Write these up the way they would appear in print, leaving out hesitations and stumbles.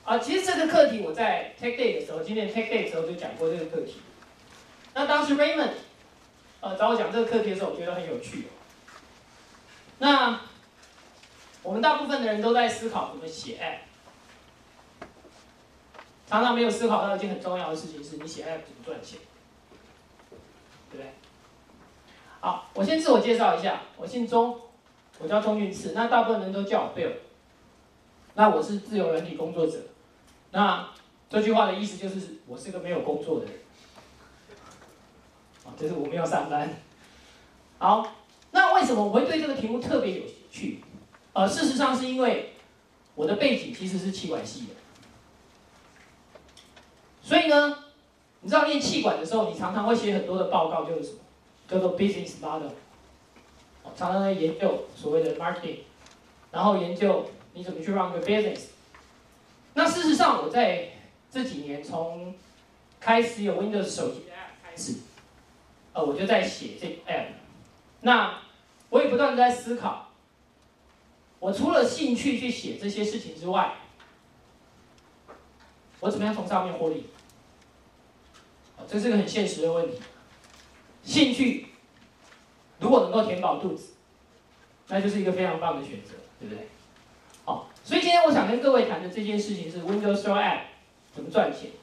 其实这个课题我在 Tech Day 的时候，今年 Tech Day 的时候就讲过这个课题。那当时 Raymond 找我讲这个课题的时候，我觉得很有趣。那我们大部分的人都在思考怎么写 App， 常常没有思考到一件很重要的事情，是你写 App 怎么赚钱，对不对？好，我先自我介绍一下，我姓钟，我叫钟运次，那大部分人都叫我 Bill。那我是自由软体工作者，那这句话的意思就是我是个没有工作的人，就是我没有上班。好，那为什么我会对这个题目特别有兴趣？事实上是因为我的背景其实是企管系的，所以呢，你知道念企管的时候，你常常会写很多的报告，就是什么叫做 business model， 常常在研究所谓的 marketing， 然后研究你怎么去 run 个 business。那事实上，我在这几年从开始有 Windows 手机的 app 开始，我就在写这个 app。那我也不断的在思考，我除了兴趣去写这些事情之外，我怎么样从上面获利？这是个很现实的问题。兴趣如果能够填饱肚子，那就是一个非常棒的选择，对不对？好，所以今天我想跟各位谈的这件事情是 Windows Store App 怎么赚钱。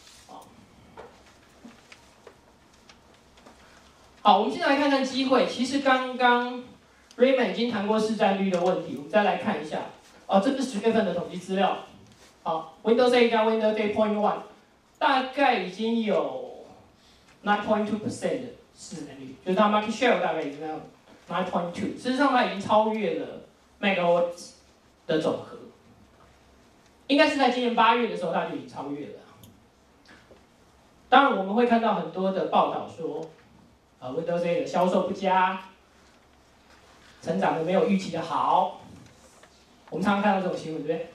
好，我们现在来看看机会。其实刚刚 Raymond 已经谈过市占率的问题，我们再来看一下。这是10月份的统计资料。好 ，Windows 8加 Windows 8.1， 大概已经有 9.2% 的市占率，就是它 market share 大概已经到 9.2， 事实上它已经超越了 macOS 的总和，应该是在今年8月的时候它就已经超越了。当然，我们会看到很多的报道说。Windows 8的销售不佳，成长的没有预期的好，我们常常看到这种新闻，对不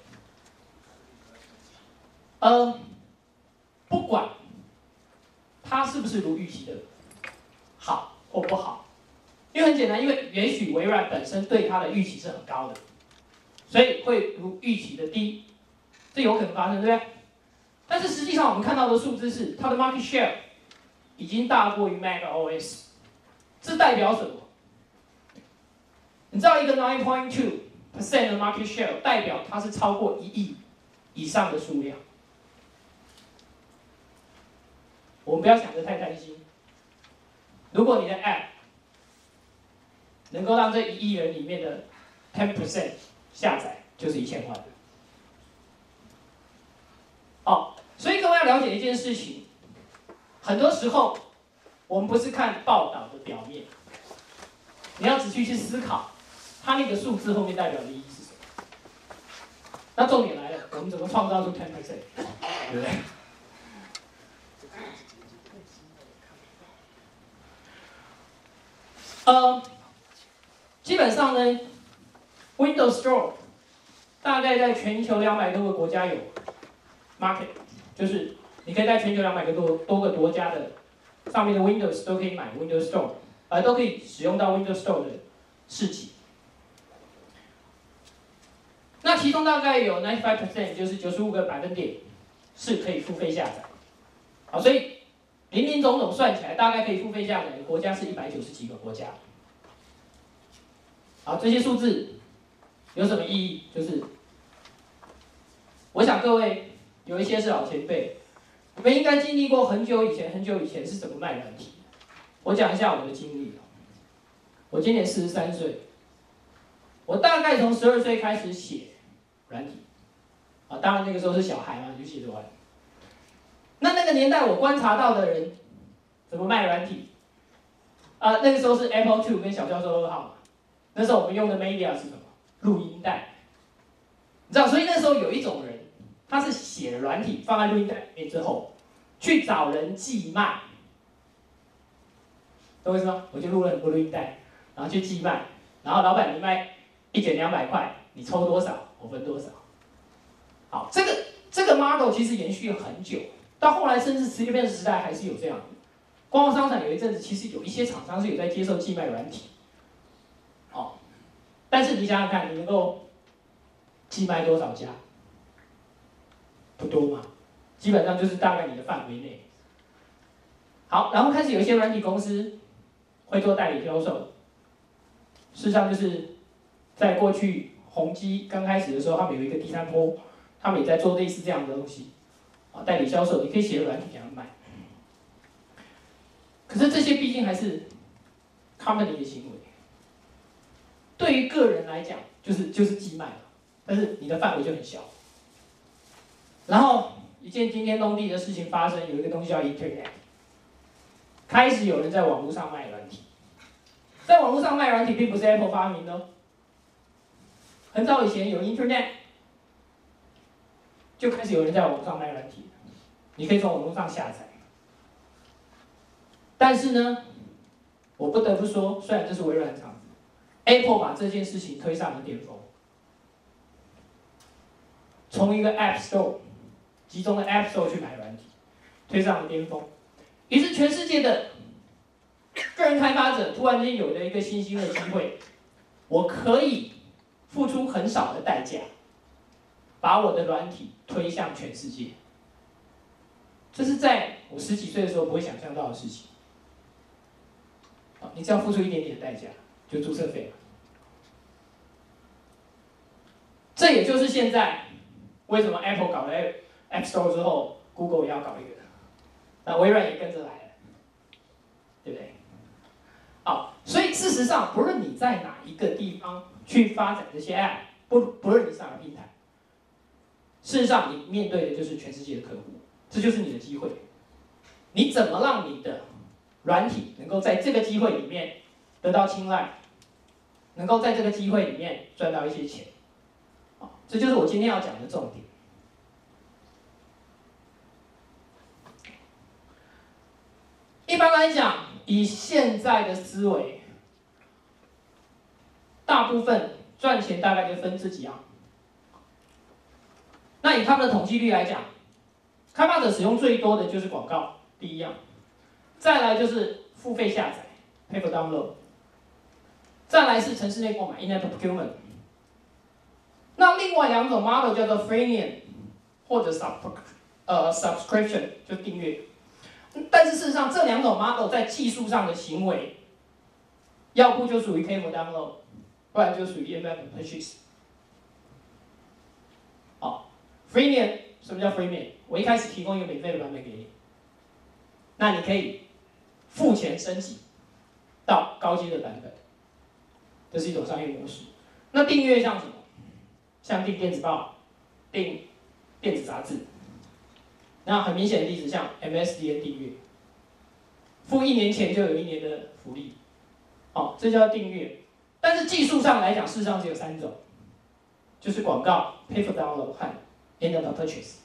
对？不管它是不是如预期的好或不好，因为很简单，因为也许微软本身对它的预期是很高的，所以会如预期的低，这有可能发生，对不对？但是实际上我们看到的数字是它的 market share。已经大过于 macOS， 这代表什么？你知道一个 9.2% 的 market share 代表它是超过1亿以上的数量。我们不要想得太担心。如果你的 app 能够让这1亿人里面的 10% 下载，就是1000万。所以各位要了解一件事情。很多时候，我们不是看报道的表面，你要仔细去思考，它那个数字后面代表的意义是什么。那重点来了，我们怎么创造出 10%， 对不对？基本上呢 ，Windows Store 大概在全球200多个国家有 market， 就是。你可以在全球200多个国家的上面的 Windows 都可以买 Windows Store， 都可以使用到 Windows Store 的市集。那其中大概有 95%， 就是95个百分点是可以付费下载。好，所以林林总总算起来，大概可以付费下载的国家是190几个国家。好，这些数字有什么意义？就是我想各位有一些是老前辈。你们应该经历过很久以前是怎么卖软体。我讲一下我的经历。我今年43岁，我大概从12岁开始写软体。当然那个时候是小孩嘛，就写得完。那个年代我观察到的人怎么卖软体？那个时候是 Apple II 跟小教授2号嘛。那时候我们用的 media 是什么？录音带。你知道，所以那时候有一种人。他是写了软体放在录音带里面之后，去找人寄卖，懂我意思吗？我就录了很多录音带，然后去寄卖，然后老板你卖1卷200块，你抽多少，我分多少。好，这个 model 其实延续了很久，到后来甚至磁碟片时代还是有这样的。光华商场有一阵子，其实有一些厂商是有在接受寄卖软体，但是你想想看，你能够寄卖多少家？ 不多嘛，基本上就是大概你的范围内。好，然后开始有一些软体公司会做代理销售，事实上就是在过去宏基刚开始的时候，他们有一个第三波，他们也在做类似这样的东西，啊，代理销售，你可以写个软体给他们卖。可是这些毕竟还是 company 的行为，对于个人来讲，就是寄卖了，但是你的范围就很小。然后一件惊天动地的事情发生，有一个东西叫 Internet， 开始有人在网络上卖软体。在网络上卖软体并不是 Apple 发明的哦，很早以前有 Internet， 就开始有人在网络上卖软体，你可以从网络上下载。但是呢，我不得不说，虽然这是微软的厂子 ，Apple 把这件事情推上了巅峰，从一个 App Store 集中的 App Store 去买软体，推上了巅峰。于是全世界的个人开发者突然间有了一个新兴的机会，我可以付出很少的代价，把我的软体推向全世界。这是在我10几岁的时候不会想象到的事情。你只要付出一点点的代价，就注册费了。这也就是现在为什么 Apple 搞了 App Store 之后 ，Google 也要搞一个，那微软也跟着来了，对不对？好，所以事实上，不论你在哪一个地方去发展这些 App， 不论你是哪个平台，事实上你面对的就是全世界的客户，这就是你的机会。你怎么让你的软体能够在这个机会里面得到青睐，能够在这个机会里面赚到一些钱，这就是我今天要讲的重点。一般来讲，以现在的思维，大部分赚钱大概就分这几样。那以他们的统计率来讲，开发者使用最多的就是广告，第一样，再来就是付费下载 （pay for download）， 再来是程式内购买 （in-app procurement）。那另外两种 model 叫做 freemium 或者 subscription， 就订阅。但是事实上，这两种 model 在技术上的行为，要不就属于 pay for download， 不然就属于 in-app purchase。好 ，freemium 什么叫 freemium？ 我一开始提供一个免费的版本给你，那你可以付钱升级到高阶的版本，这是一种商业模式。那订阅像什么？像订电子报、订电子杂志。那很明显的例子，像 MSDN 订阅，付1年前就有1年的福利，哦，这叫订阅。但是技术上来讲，事实上只有3种，就是广告 （pay for download） 和 in-app purchase。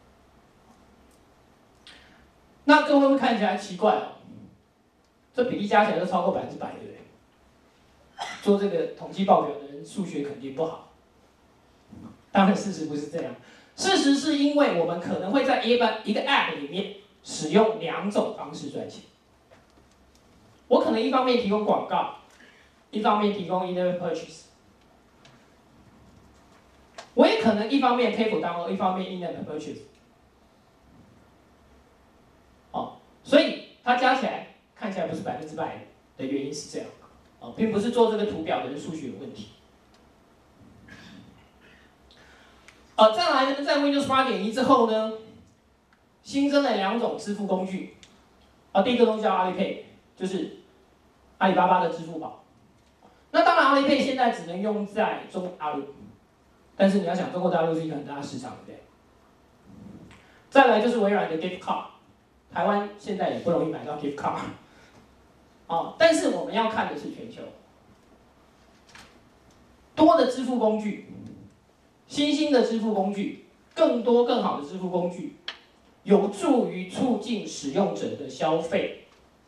那各位会看起来奇怪哦，这比例加起来都超过100%，对不对？做这个统计报表的人数学肯定不好。当然，事实不是这样。事实是因为我们可能会在一个 App 里面使用2种方式赚钱。我可能一方面提供广告，一方面提供 in-app purchase。我也可能一方面 pay for download， 一方面 in-app purchase。哦，所以它加起来看起来不是100%的原因是这样，哦，并不是做这个图表的人数学有问题。再来呢，在 Windows 8.1之后呢，新增了2种支付工具。第一个东西叫 Alipay， 就是阿里巴巴的支付宝。那当然 ，Alipay 现在只能用在中国大陆，但是你要想，中国大陆是一个很大的市场，对不对？再来就是微软的 Gift Card， 台湾现在也不容易买到 Gift Card。但是我们要看的是全球多的支付工具。新兴的支付工具，更多更好的支付工具，有助于促进使用者的消费。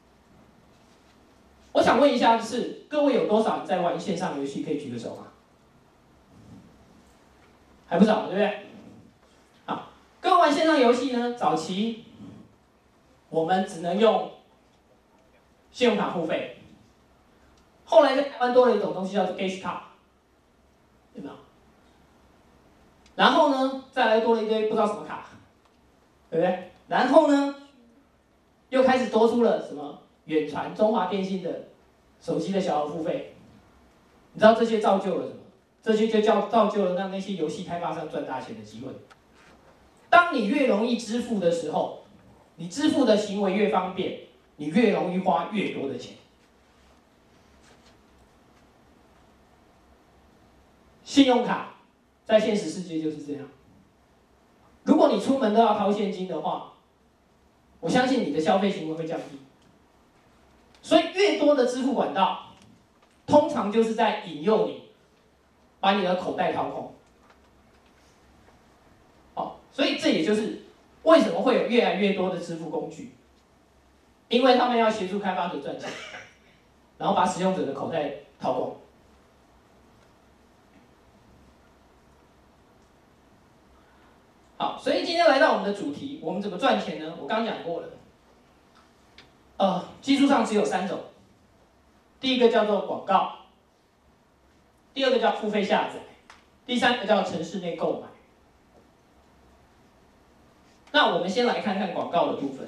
我想问一下，各位有多少人在玩线上游戏？可以举个手吗？还不少，对不对？好，各位玩线上游戏呢，早期我们只能用信用卡付费，后来在台湾多了一种东西叫做 Cash Card， 对吗？然后呢，再来多了一堆不知道什么卡， 对不对？然后呢，又开始多出了什么远传、中华电信的手机的小额付费，你知道这些造就了什么？这些就造就了让那些游戏开发商赚大钱的机会。当你越容易支付的时候，你支付的行为越方便，你越容易花越多的钱。信用卡在现实世界就是这样。如果你出门都要掏现金的话，我相信你的消费行为会降低。所以越多的支付管道，通常就是在引诱你把你的口袋掏空。所以这也就是为什么会有越来越多的支付工具，因为他们要协助开发者赚钱，然后把使用者的口袋掏光。好，所以今天来到我们的主题，我们怎么赚钱呢？我刚刚讲过了，技术上只有3种，第一个叫做广告，第二个叫付费下载，第三个叫程式内购买。那我们先来看看广告的部分。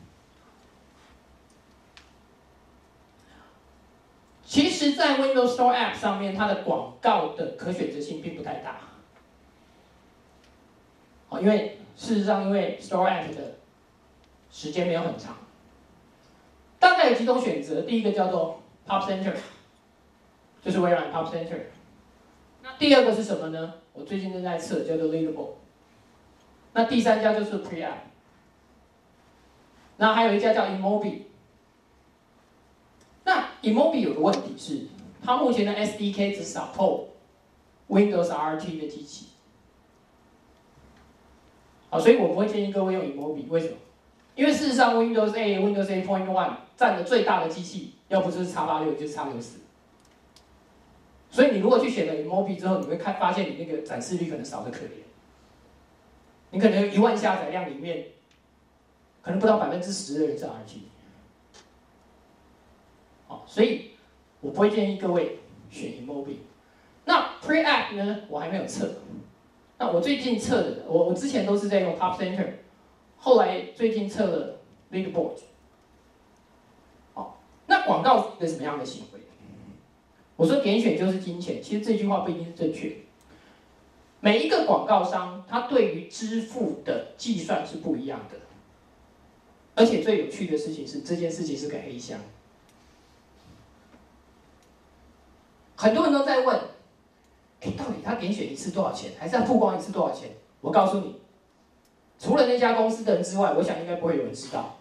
其实，在 Windows Store App 上面，它的广告的可选择性并不太大。因为事实上，因为 Store App 的时间没有很长，大概有几种选择。第一个叫做 Pop Center， 就是微软 Pop Center。那第二个是什么呢？我最近正在测，叫做 Leadable。那第三家就是 Pre-App， 那还有一家叫 Emobi。那 Emobi 有个问题是，它目前的 SDK 只 support Windows RT 的机器。好，所以我不会建议各位用 Emobi， 为什么？因为事实上 Windows 8 占的最大的机器，要不就是 X86， 就是 X64。所以你如果去选了 Emobi 之后，你会发现你那个展示率可能少得可怜。你可能1万下载量里面，可能不到10%的人是 RT。所以我不会建议各位选 Emobi。那 Pre-App 呢，我还没有测。那我最近测的，我之前都是在用 Pop Center， 后来最近测了 Leadboard。那广告是一个什么样的行为？我说点选就是金钱，其实这句话不一定是正确。每一个广告商，他对于支付的计算是不一样的。而且最有趣的事情是，这件事情是个黑箱。很多人都在问，到底他点选一次多少钱，还是他曝光一次多少钱？我告诉你，除了那家公司的人之外，我想应该不会有人知道。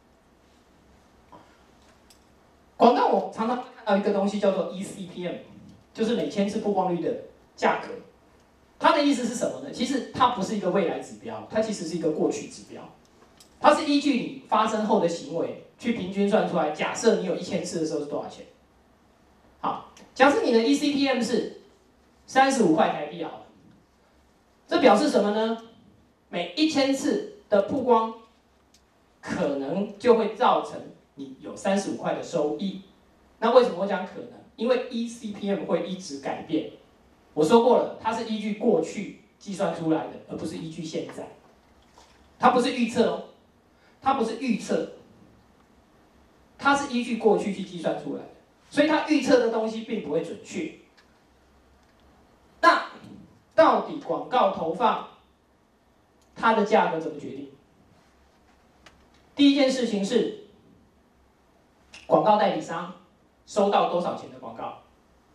广告我常常看到一个东西叫做 eCPM， 就是每1000次曝光率的价格。它的意思是什么呢？其实它不是一个未来指标，它其实是一个过去指标。它是依据你发生后的行为去平均算出来。假设你有1000次的时候是多少钱？好，假设你的 eCPM 是35块台币好了，这表示什么呢？每1000次的曝光，可能就会造成你有35块的收益。那为什么会讲可能？因为 eCPM 会一直改变。我说过了，它是依据过去计算出来的，而不是依据现在。它不是预测哦，它不是预测，它是依据过去去计算出来的，所以它预测的东西并不会准确。那到底广告投放它的价格怎么决定？第一件事情是广告代理商收到多少钱的广告。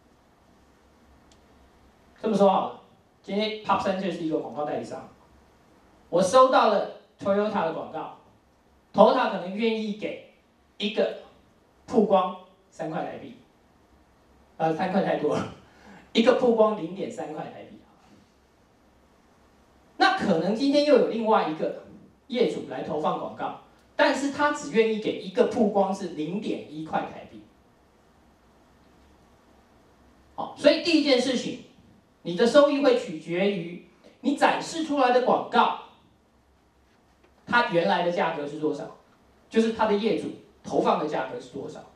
这么说好了，今天 Pop Center 是一个广告代理商，我收到了 Toyota 的广告 ，Toyota 可能愿意给一个曝光3块台币，3块太多了，一个曝光0.3块台币。那可能今天又有另外一个业主来投放广告，但是他只愿意给一个曝光是0.1块台币。好，所以第一件事情，你的收益会取决于你展示出来的广告，它原来的价格是多少，就是它的业主投放的价格是多少。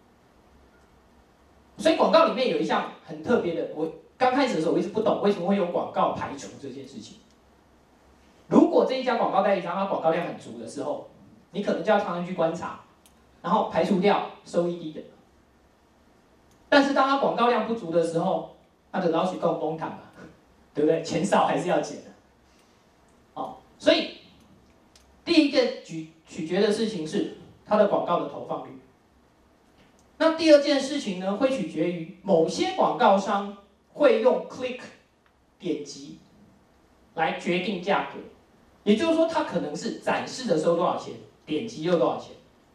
所以广告里面有一项很特别的，我刚开始的时候我一直不懂为什么会有广告排除这件事情。如果果这一家广告代理商它广告量很足的时候，你可能就要常常去观察，然后排除掉收益低的。但是当它广告量不足的时候，它的老许够崩塌嘛，对不对？钱少还是要减的。哦，所以第一个取决的事情是它的广告的投放率。那第二件事情呢，会取决于某些广告商会用 click 点击来决定价格，也就是说，它可能是展示的收多少钱，点击又多少钱。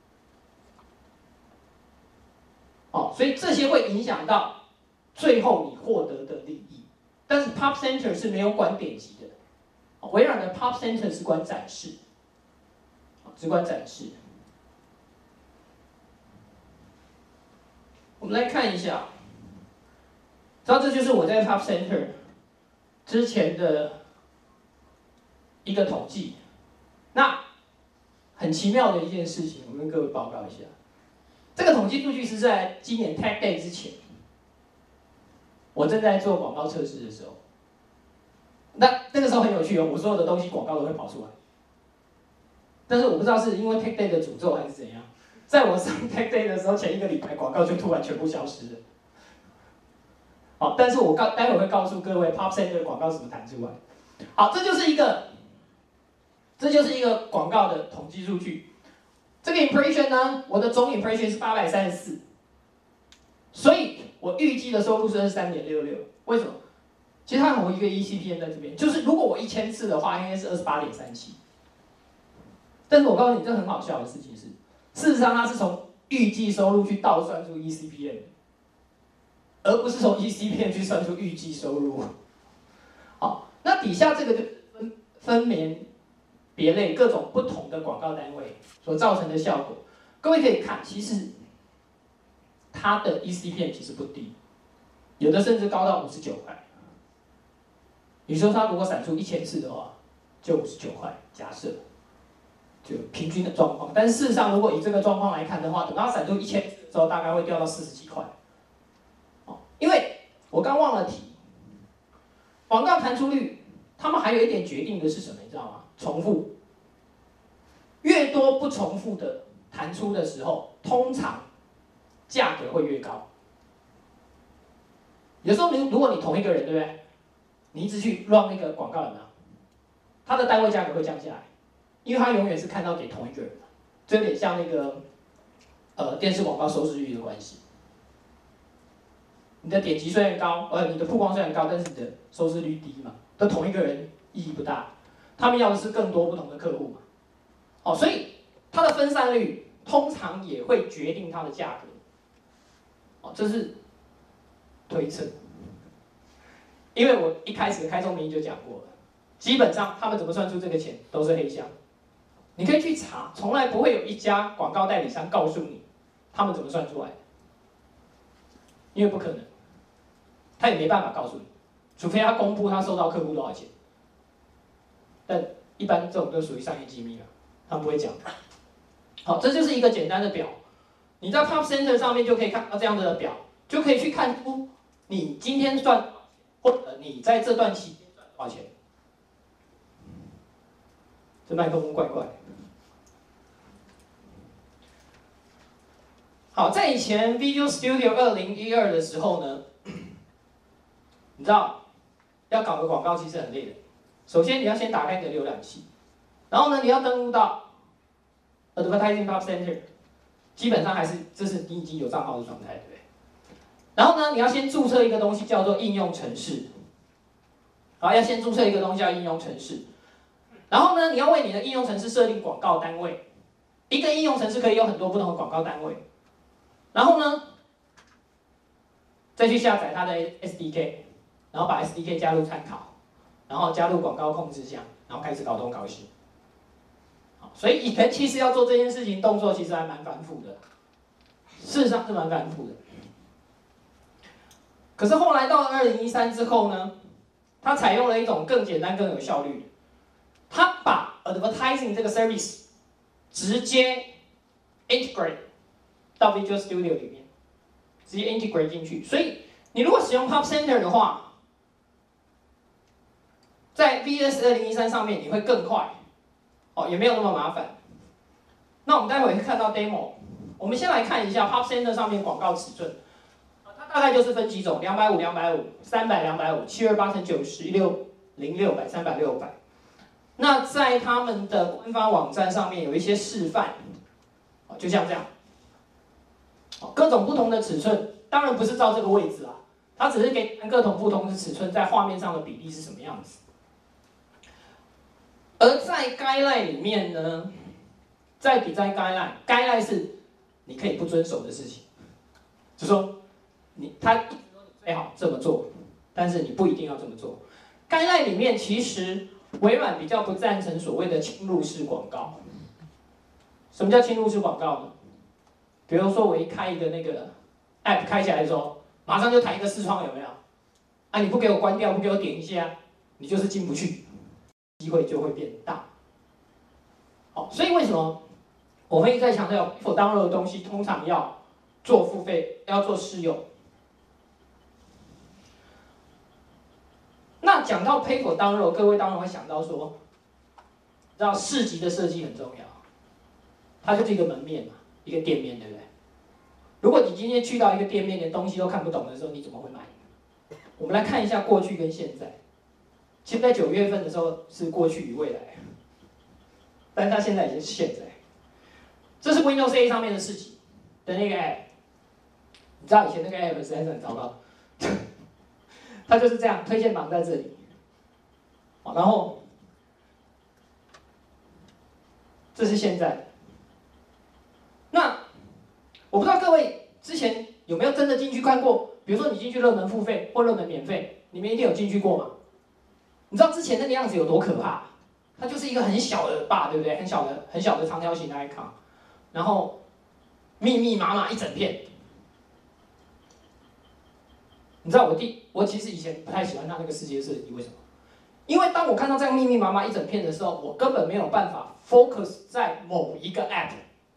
哦，所以这些会影响到最后你获得的利益。但是 Pop Center 是没有管点击的，微软的 Pop Center 是管展示，只管展示。我们来看一下，知道这就是我在 Pop Center 之前的一个统计。那很奇妙的一件事情，我跟各位报告一下。这个统计数据是在今年 Tech Day 之前，我正在做广告测试的时候。那个时候很有趣哦，我所有的东西广告都会跑出来。但是我不知道是因为 Tech Day 的诅咒还是怎样，在我上 Tech Day 的时候，前一个礼拜广告就突然全部消失了。好，但是我待会会告诉各位 Pop Center 的广告怎么弹出来。好，这就是一个广告的统计数据。这个 impression 呢，我的总 impression 是834，所以我预计的收入是23.66。为什么？其实它有一个 ECPM 在这边，就是如果我1000次的话，应该是28.37。但是我告诉你，这很好笑的事情是，事实上它是从预计收入去倒算出 ECPM， 而不是从 ECPM 去算出预计收入。好，那底下这个就分门别类各种不同的广告单位所造成的效果，各位可以看，其实它的 ECPM 其实不低，有的甚至高到59块。你说它如果闪出1000次的话，就59块，假设就平均的状况。但是事实上，如果以这个状况来看的话，等它闪出1000次的时候，大概会掉到40几块。因为我刚忘了提，广告弹出率，他们还有一点决定的是什么，你知道吗？重复。越多不重复的弹出的时候，通常价格会越高。有时候如果你同一个人，对不对？你一直去 run 那个广告，有没有？它的单位价格会降下来，因为它永远是看到给同一个人的，这有点像那个电视广告收视率的关系。你的点击虽然高，你的曝光虽然高，但是你的收视率低嘛，对同一个人意义不大。他们要的是更多不同的客户嘛。哦，所以它的分散率通常也会决定它的价格。哦，这是推测。因为我一开始开宗明义就讲过了，基本上他们怎么算出这个钱都是黑箱，你可以去查，从来不会有一家广告代理商告诉你他们怎么算出来的，因为不可能，他也没办法告诉你，除非他公布他收到客户多少钱，但一般这种都属于商业机密了，他们不会讲。好，这就是一个简单的表，你在 Pop Center 上面就可以看到这样的表，就可以去看出你今天赚。或者你在这段期间赚多少钱？这麦克风怪怪的。好，在以前 Visual Studio 2012的时候呢，你知道要搞个广告其实很累的。首先你要先打开你的浏览器，然后呢你要登录到 Advertising Pop Center， 基本上还是这是你已经有账号的状态，对不对？然后呢，你要先注册一个东西叫做应用程式。好，要先注册一个东西叫应用程式。然后呢，你要为你的应用程式设定广告单位。一个应用程式可以有很多不同的广告单位。然后呢，再去下载它的 SDK， 然后把 SDK 加入参考，然后加入广告控制项，然后开始搞东搞西。好，所以以前其实要做这件事情，动作其实还蛮繁复的。事实上是蛮繁复的。可是后来到了2013之后呢，它采用了一种更简单、更有效率的，它把 advertising 这个 service 直接 integrate 到 Visual Studio 里面，直接 integrate 进去。所以你如果使用 Pop Center 的话，在 VS 2013上面你会更快， 也没有那么麻烦。那我们待会会看到 demo， 我们先来看一下 Pop Center 上面广告尺寸，它大概就是分几种，250、250、300、250、728乘90、160600、300、600。那在他们的官方网站上面有一些示范，就像这样，各种不同的尺寸，当然不是照这个位置啊，它只是给各种不同的尺寸在画面上的比例是什么样子。而在 guideline 里面呢，在 design guideline 是你可以不遵守的事情，就说他最好这么做，但是你不一定要这么做。guideline 里面其实微软比较不赞成所谓的侵入式广告。什么叫侵入式广告呢？比如说我一开一个那个 app 开起来的时候，马上就弹一个视窗，有没有？啊，你不给我关掉，不给我点一下，你就是进不去，机会就会变大。好，所以为什么我们一直在强调 for download 的东西通常要做付费，要做试用？那讲到 pay for download， 各位当然会想到说，知道市集的设计很重要，它就是一个门面嘛，一个店面，对不对？如果你今天去到一个店面，连东西都看不懂的时候，你怎么会买？我们来看一下过去跟现在。其实，在9月份的时候是过去与未来，但是它现在已经是现在。这是 Windows A 上面的市集的那个 app， 你知道以前那个 app 实在是很糟糕，它就是这样，推荐榜在这里，然后这是现在。那我不知道各位之前有没有真的进去看过，比如说你进去热门付费或热门免费，你们一定有进去过嘛？你知道之前那个样子有多可怕？它就是一个很小的 bar， 对不对？很小的长条形的 icon， 然后密密麻麻一整片。你知道我其实以前不太喜欢它那个世界设计，为什么？因为当我看到这样密密麻麻一整片的时候，我根本没有办法 focus 在某一个 app，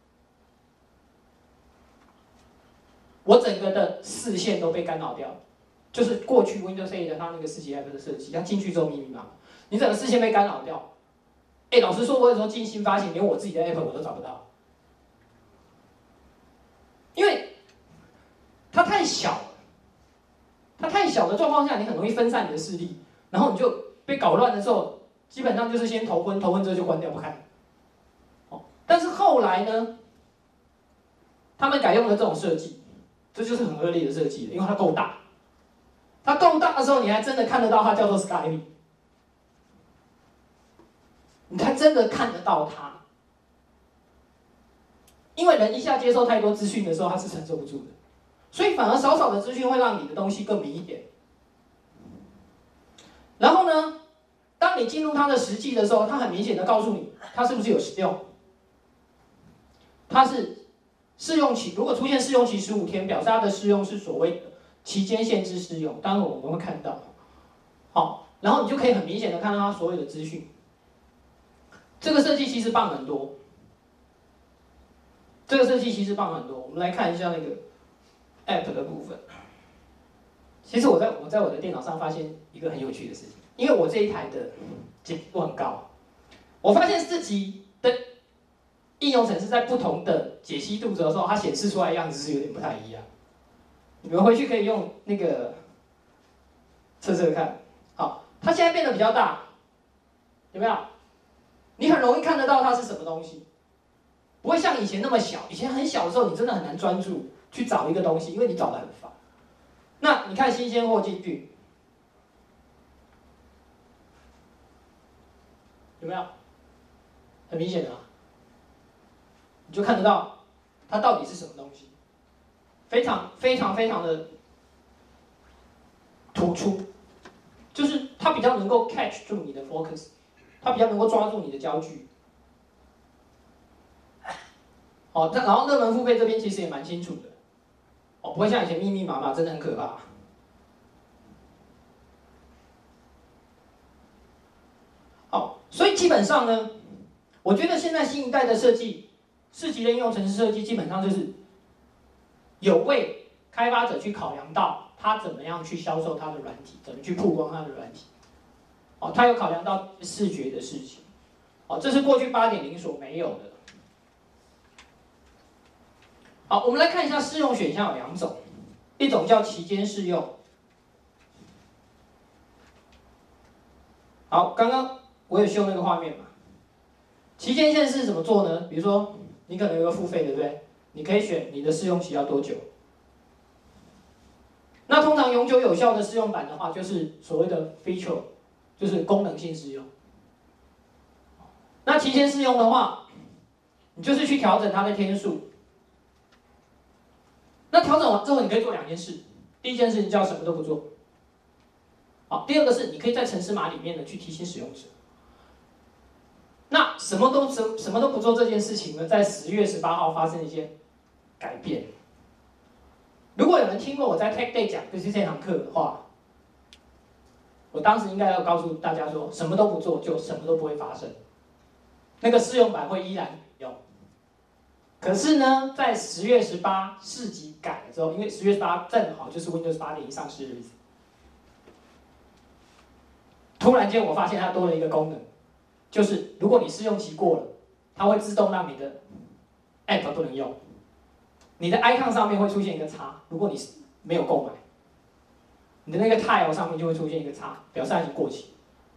我整个的视线都被干扰掉了。就是过去 Windows 8的它那个世界 app 的设计，它进去之后密密麻麻，你整个视线被干扰掉。老实说，我有时候进新发行，连我自己的 app 我都找不到，因为它太小了。它太小的状况下，你很容易分散你的视力，然后你就被搞乱的时候，基本上就是先头昏之后就关掉不看。但是后来呢，他们改用了这种设计，这就是很恶劣的设计了，因为它够大。它够大的时候，你还真的看得到它叫做 Skype， 你还真的看得到它，因为人一下接受太多资讯的时候，他是承受不住的。所以反而少少的资讯会让你的东西更明一点。然后呢，当你进入它的实际的时候，它很明显的告诉你，它是不是有使用。它是试用期，如果出现试用期15天，表示它的试用是所谓的期间限制试用。当然我们会看到，好，然后你就可以很明显的看到它所有的资讯。这个设计其实棒很多，这个设计其实棒很多。我们来看一下那个 App 的部分，其实我在我的电脑上发现一个很有趣的事情，因为我这一台的解析度很高，我发现自己的应用程式在不同的解析度的时候，它显示出来的样子是有点不太一样。你们回去可以用那个测测看。好，它现在变得比较大，有没有？你很容易看得到它是什么东西，不会像以前那么小。以前很小的时候，你真的很难专注去找一个东西，因为你找得很烦。那你看新鲜货进去，有没有？很明显的，你就看得到它到底是什么东西，非常的突出，就是它比较能够 catch 住你的 focus， 它比较能够抓住你的焦距。哦，然后热门付费这边其实也蛮清楚的。不会像以前密密麻麻，真的很可怕。好，所以基本上呢，我觉得现在新一代的设计，市级的应用程式设计，基本上就是有为开发者去考量到他怎么样去销售他的软体，怎么去曝光他的软体。他有考量到视觉的事情。 好，这是过去8.0所没有的。好，我们来看一下适用选项有2种，一种叫期间适用。好，刚刚我有秀那个画面嘛？期间限制怎么做呢？比如说你可能有个付费，对不对？你可以选你的试用期要多久。那通常永久有效的试用版的话，就是所谓的 feature， 就是功能性试用。那期间试用的话，你就是去调整它的天数。那调整完之后，你可以做2件事。第一件事情叫什么都不做。好，第二个是你可以在程式码里面呢去提醒使用者。那什么都不做这件事情呢，在10月18号发生一些改变。如果有人听过我在 Tech Day 讲就是这堂课的话，我当时应该要告诉大家说，什么都不做就什么都不会发生。那个试用版会依然有。可是呢，在10月18市级改了之后，因为10月18正好就是 Windows 8.1上市的日子，突然间我发现它多了一个功能，就是如果你试用期过了，它会自动让你的 App 不能用，你的 icon 上面会出现一个叉，如果你没有购买，你的那个 tile 上面就会出现一个叉，表示它已经过期。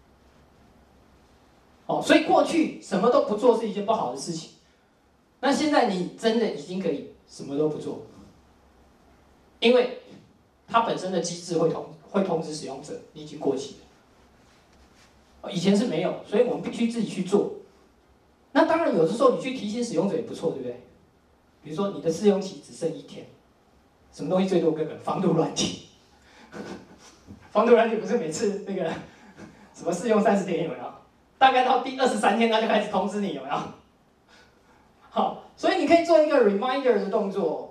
哦，所以过去什么都不做是一件不好的事情。那现在你真的已经可以什么都不做，因为它本身的机制会通知使用者你已经过期了。以前是没有，所以我们必须自己去做。那当然，有的时候你去提醒使用者也不错，对不对？比如说你的试用期只剩1天，什么东西最多跟防毒软体？防毒软体不是每次那个什么试用30天有没有？大概到第23天，它就开始通知你有没有？好，所以你可以做一个 reminder 的动作。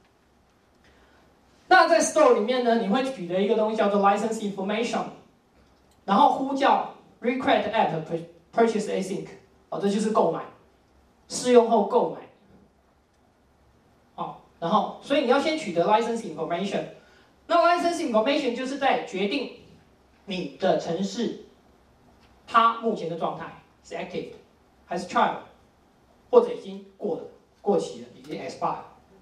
那在 Store 里面呢，你会取得一个东西叫做 license information， 然后呼叫 request app purchase async， 哦，这就是购买，试用后购买。好，然后所以你要先取得 license information， 那 license information 就是在决定你的程式它目前的状态是 active 还是 trial。或者已经过期了，已经 expire。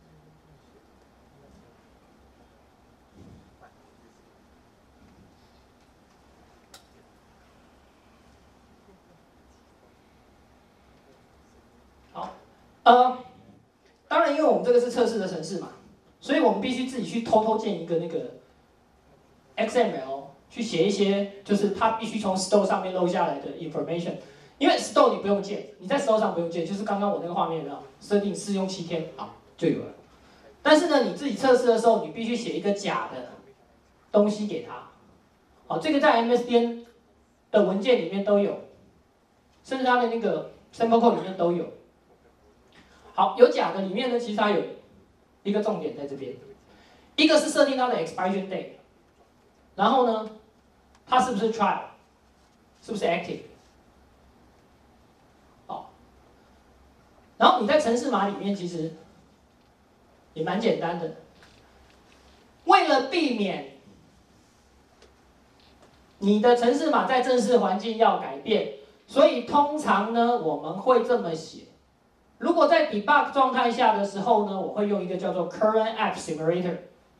好，当然，因为我们这个是测试的程式嘛，所以我们必须自己去偷偷建一个那个 XML， 去写一些，就是它必须从 Store 上面漏下来的 information。因为 Store 你不用建，你在 Store 上不用建，就是刚刚我那个画面有没有设定试用7天，好就有了。但是呢，你自己测试的时候，你必须写一个假的东西给他。好，这个在 MSDN 的文件里面都有，甚至它的那个 sample code 里面都有。好，有假的里面呢，其实它有一个重点在这边，一个是设定它的 expiration date， 然后呢，它是不是 trial， 是不是 active。然后你在程式码里面其实也蛮简单的，为了避免你的程式码在正式环境要改变，所以通常呢我们会这么写。如果在 debug 状态下的时候呢，我会用一个叫做 current app simulator。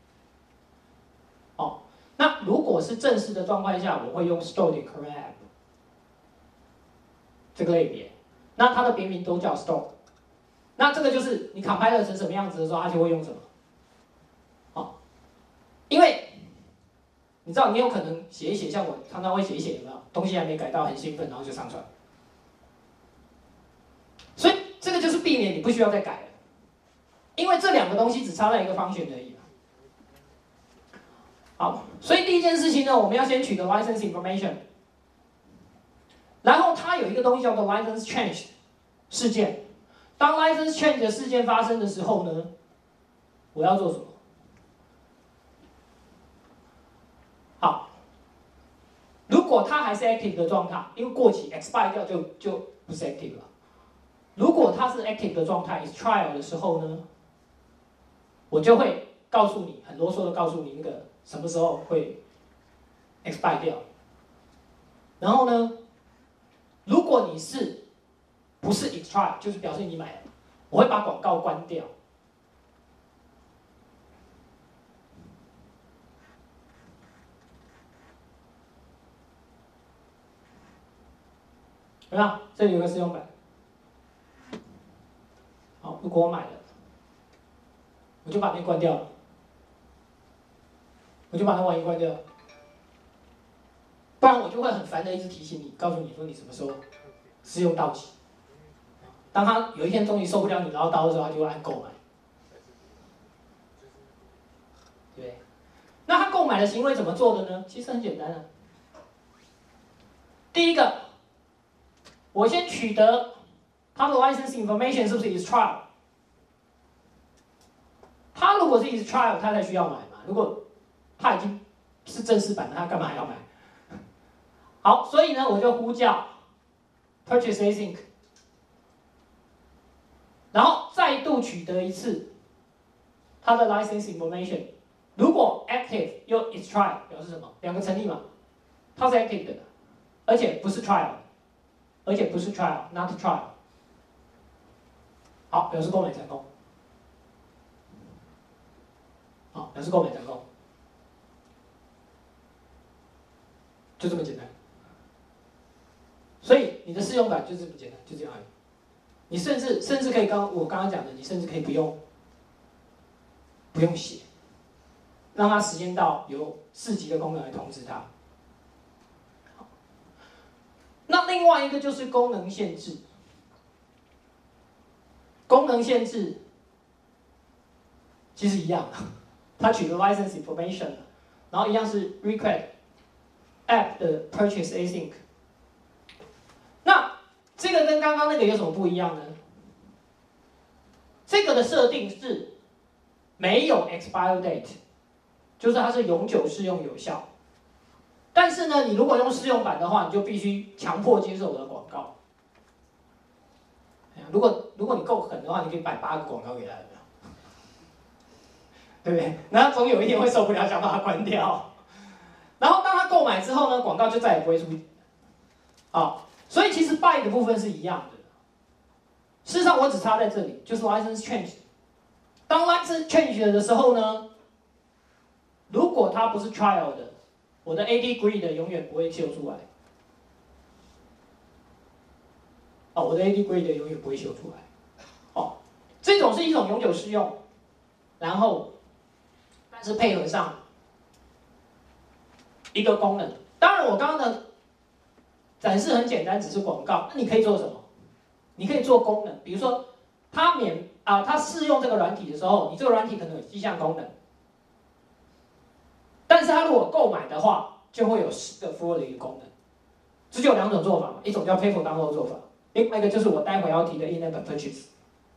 哦，那如果是正式的状态下，我会用 store 点 current app 这个类别。那它的别名都叫 store。那这个就是你 compile 成什么样子的时候，它就会用什么。好，因为你知道你有可能写一写，像我常常会写一写，有没有？东西还没改到，很兴奋，然后就上传。所以这个就是避免你不需要再改了，因为这2个东西只差在一个function而已。好，所以第一件事情呢，我们要先取得 license information， 然后它有一个东西叫做 license change 事件。当 license change 的事件发生的时候呢，我要做什么？好，如果它还是 active 的状态，因为过期 expire 掉就不是 active 了。如果它是 active 的状态 is trial 的时候呢，我就会告诉你，很啰嗦的告诉你那个什么时候会 expire 掉。然后呢，如果你是不是 extra 就是表示你买了，我会把广告关掉。有没有？这里有个试用版。好，如果我买了，我就把那关掉了，我就把那网页关掉了，不然我就会很烦的一直提醒你，告诉你说你什么时候试用到期。当他有一天终于受不了你唠叨的时候，他就会按购买。对，那他购买的行为怎么做的呢？其实很简单啊。第一个，我先取得他的 license information 是不是 is trial？ 他如果是 is trial， 他才需要买嘛。如果他已经是正式版的，他干嘛还要买？好，所以呢，我就呼叫 purchase async， 然后再度取得一次他的 license information。如果 active 又 is trial 表示什么？两个成立嘛，它是 active 的，而且不是 trial，not trial。好，表示购买成功。好，表示购买成功，就这么简单。所以你的试用版就这么简单，就这样而已。你甚至可以我刚刚讲的，你甚至可以不用写，让它实现到有4级的功能来通知它。那另外一个就是功能限制。功能限制其实一样，它取得 license information， 然后一样是 request app 的 purchase async。那这个跟刚刚那个有什么不一样呢？这个的设定是没有 expire date， 就是它是永久适用有效。但是呢，你如果用试用版的话，你就必须强迫接受我的广告。如果你够狠的话，你可以摆8个广告给他，有没有？对不对？然后总有一天会受不了，想把它关掉。然后当他购买之后呢，广告就再也不会出现。好，所以其实 buy 的部分是一样的。事实上，我只差在这里，就是 license change。当 license change 的时候呢，如果它不是 trial 的，我的 AD grid 永远不会秀出来。我的 AD grid 永远不会秀出来。这种是一种永久适用，然后但是配合上一个功能。当然，我刚刚的展示很简单，只是广告。那你可以做什么？你可以做功能，比如说它试用这个软体的时候，你这个软体可能有迹象功能，但是它如果购买的话，就会有10个 for 的一个功能。这就有2种做法嘛，一种叫 pay for download 做法，另外一个就是我待会要提的 in-app purchase，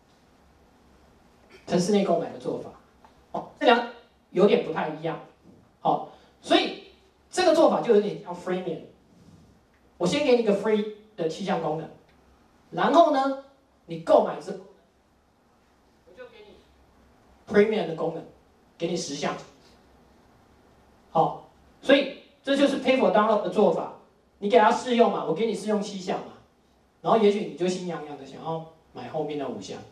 程式内购买的做法。这两有点不太一样。所以这个做法就有点像 freemium。我先给你一个 free 的气象功能，然后呢，你购买之后，我就给你 premium 的功能，给你10项。所以这就是 pay for download 的做法。你给他试用嘛，我给你试用7项嘛，然后也许你就心痒痒的想要买后面的5项。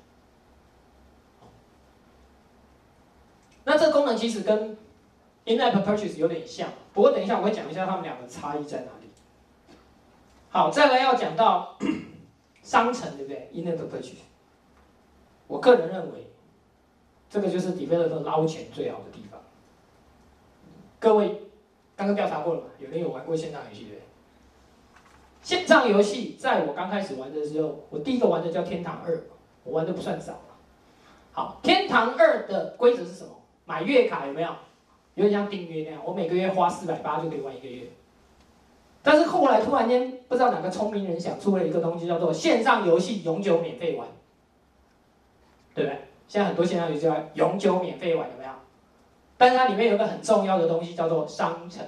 那这个功能其实跟 in-app purchase 有点像，不过等一下我会讲一下它们两个差异在哪里。好，再来要讲到商城，对不对 ？in-app purchase， 我个人认为，这个就是 developer 捞钱最好的地方。各位刚刚调查过了嘛？有人有玩过线上游戏对不对？线上游戏在我刚开始玩的时候，我第一个玩的叫《天堂2》，我玩的不算少了。好，《天堂2》的规则是什么？买月卡有没有？有点像订阅那样，我每个月花480就可以玩1个月。但是后来突然间不知道哪个聪明人想出了一个东西，叫做线上游戏永久免费玩，对不对？现在很多线上游戏叫永久免费玩，有没有？但是它里面有一个很重要的东西叫做商城。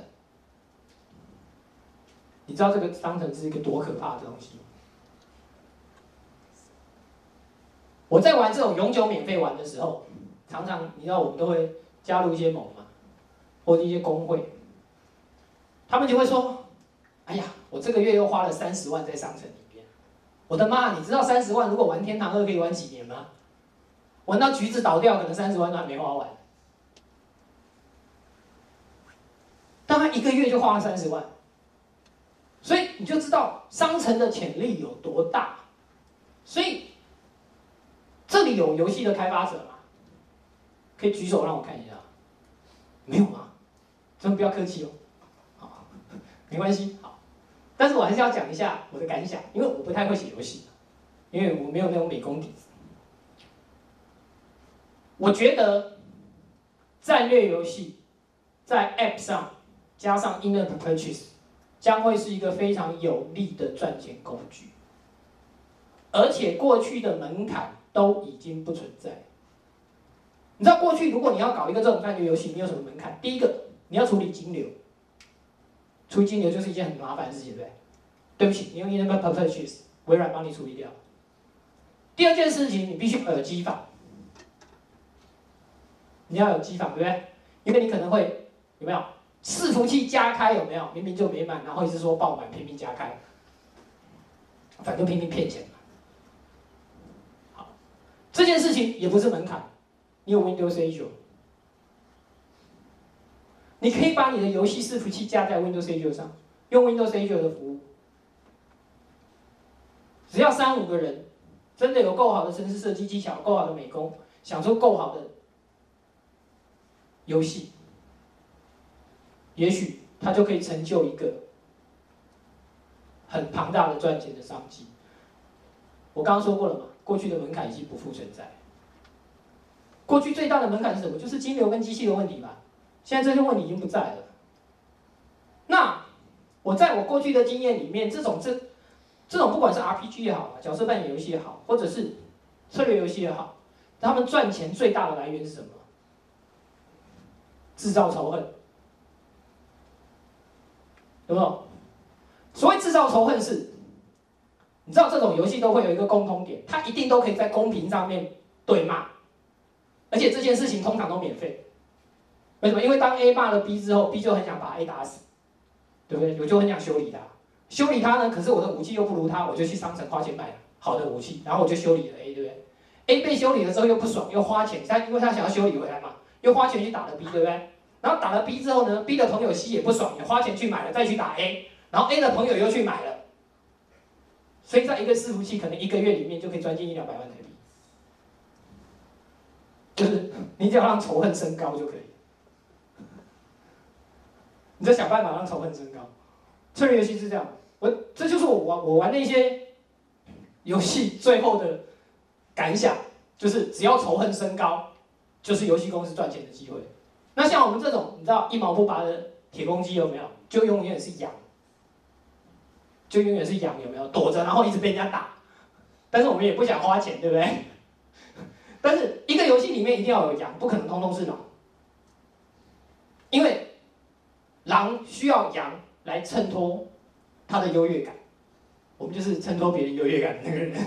你知道这个商城是一个多可怕的东西吗？我在玩这种永久免费玩的时候，常常你知道我们都会加入一些盟嘛，或者一些工会，他们就会说：“哎呀，我这个月又花了30万在商城里面， 我的妈，你知道30万如果玩天堂2可以玩几年吗？玩到橘子倒掉，可能30万都还没花完。但他1个月就花了30万，所以你就知道商城的潜力有多大。所以这里有游戏的开发者吗？可以举手让我看一下。没有吗？真的不要客气哦。好，没关系。好，但是我还是要讲一下我的感想，因为我不太会写游戏，因为我没有那种美工底子。我觉得战略游戏在 App 上加上 In-app Purchase 将会是一个非常有利的赚钱工具，而且过去的门槛都已经不存在。你知道过去如果你要搞一个这种战略游戏，你有什么门槛？第一个，你要处理金流，处理金流就是一件很麻烦的事情，对不对？对不起，你用 In-app Purchase， 微软帮你处理掉。第二件事情，你必须要有机房。你要有机房，对不对？因为你可能会有没有伺服器加开，有没有？明明就没满，然后一直说爆满，拼命加开，反正拼命骗钱嘛。好，这件事情也不是门槛，你有 Windows Azure， 你可以把你的游戏伺服器架在 Windows Azure 上，用 Windows Azure 的服务，只要3-5个人，真的有够好的程式设计技巧，够好的美工，想出够好的游戏，也许它就可以成就一个很庞大的赚钱的商机。我刚刚说过了嘛，过去的门槛已经不复存在。过去最大的门槛是什么？就是金流跟机器的问题吧。现在这些问题已经不在了。那我在我过去的经验里面，这种不管是 RPG 也好，角色扮演游戏也好，或者是策略游戏也好，他们赚钱最大的来源是什么？制造仇恨，有没有？所谓制造仇恨是，你知道这种游戏都会有一个共通点，它一定都可以在公屏上面对骂，而且这件事情通常都免费。为什么？因为当 A 骂了 B 之后 ，B 就很想把 A 打死，对不对？我就很想修理他，修理他呢，可是我的武器又不如他，我就去商城花钱买好的武器，然后我就修理了 A， 对不对 ？A 被修理了之后又不爽，又花钱，因为他想要修理回来嘛，又花钱去打了 B， 对不对？然后打了 B 之后呢 ，B 的朋友 C 也不爽，也花钱去买了，再去打 A， 然后 A 的朋友又去买了，所以在一个伺服器可能1个月里面就可以赚进100-200万台币，就是你只要让仇恨升高就可以，你就想办法让仇恨升高。策略游戏是这样，这就是我玩那些游戏最后的感想，就是只要仇恨升高，就是游戏公司赚钱的机会。那像我们这种你知道一毛不拔的铁公鸡有没有？就永远是羊，就永远是羊，有没有？躲着然后一直被人家打，但是我们也不想花钱，对不对？但是一个游戏里面一定要有羊，不可能通通是狼，因为狼需要羊来衬托他的优越感，我们就是衬托别人优越感的那个人。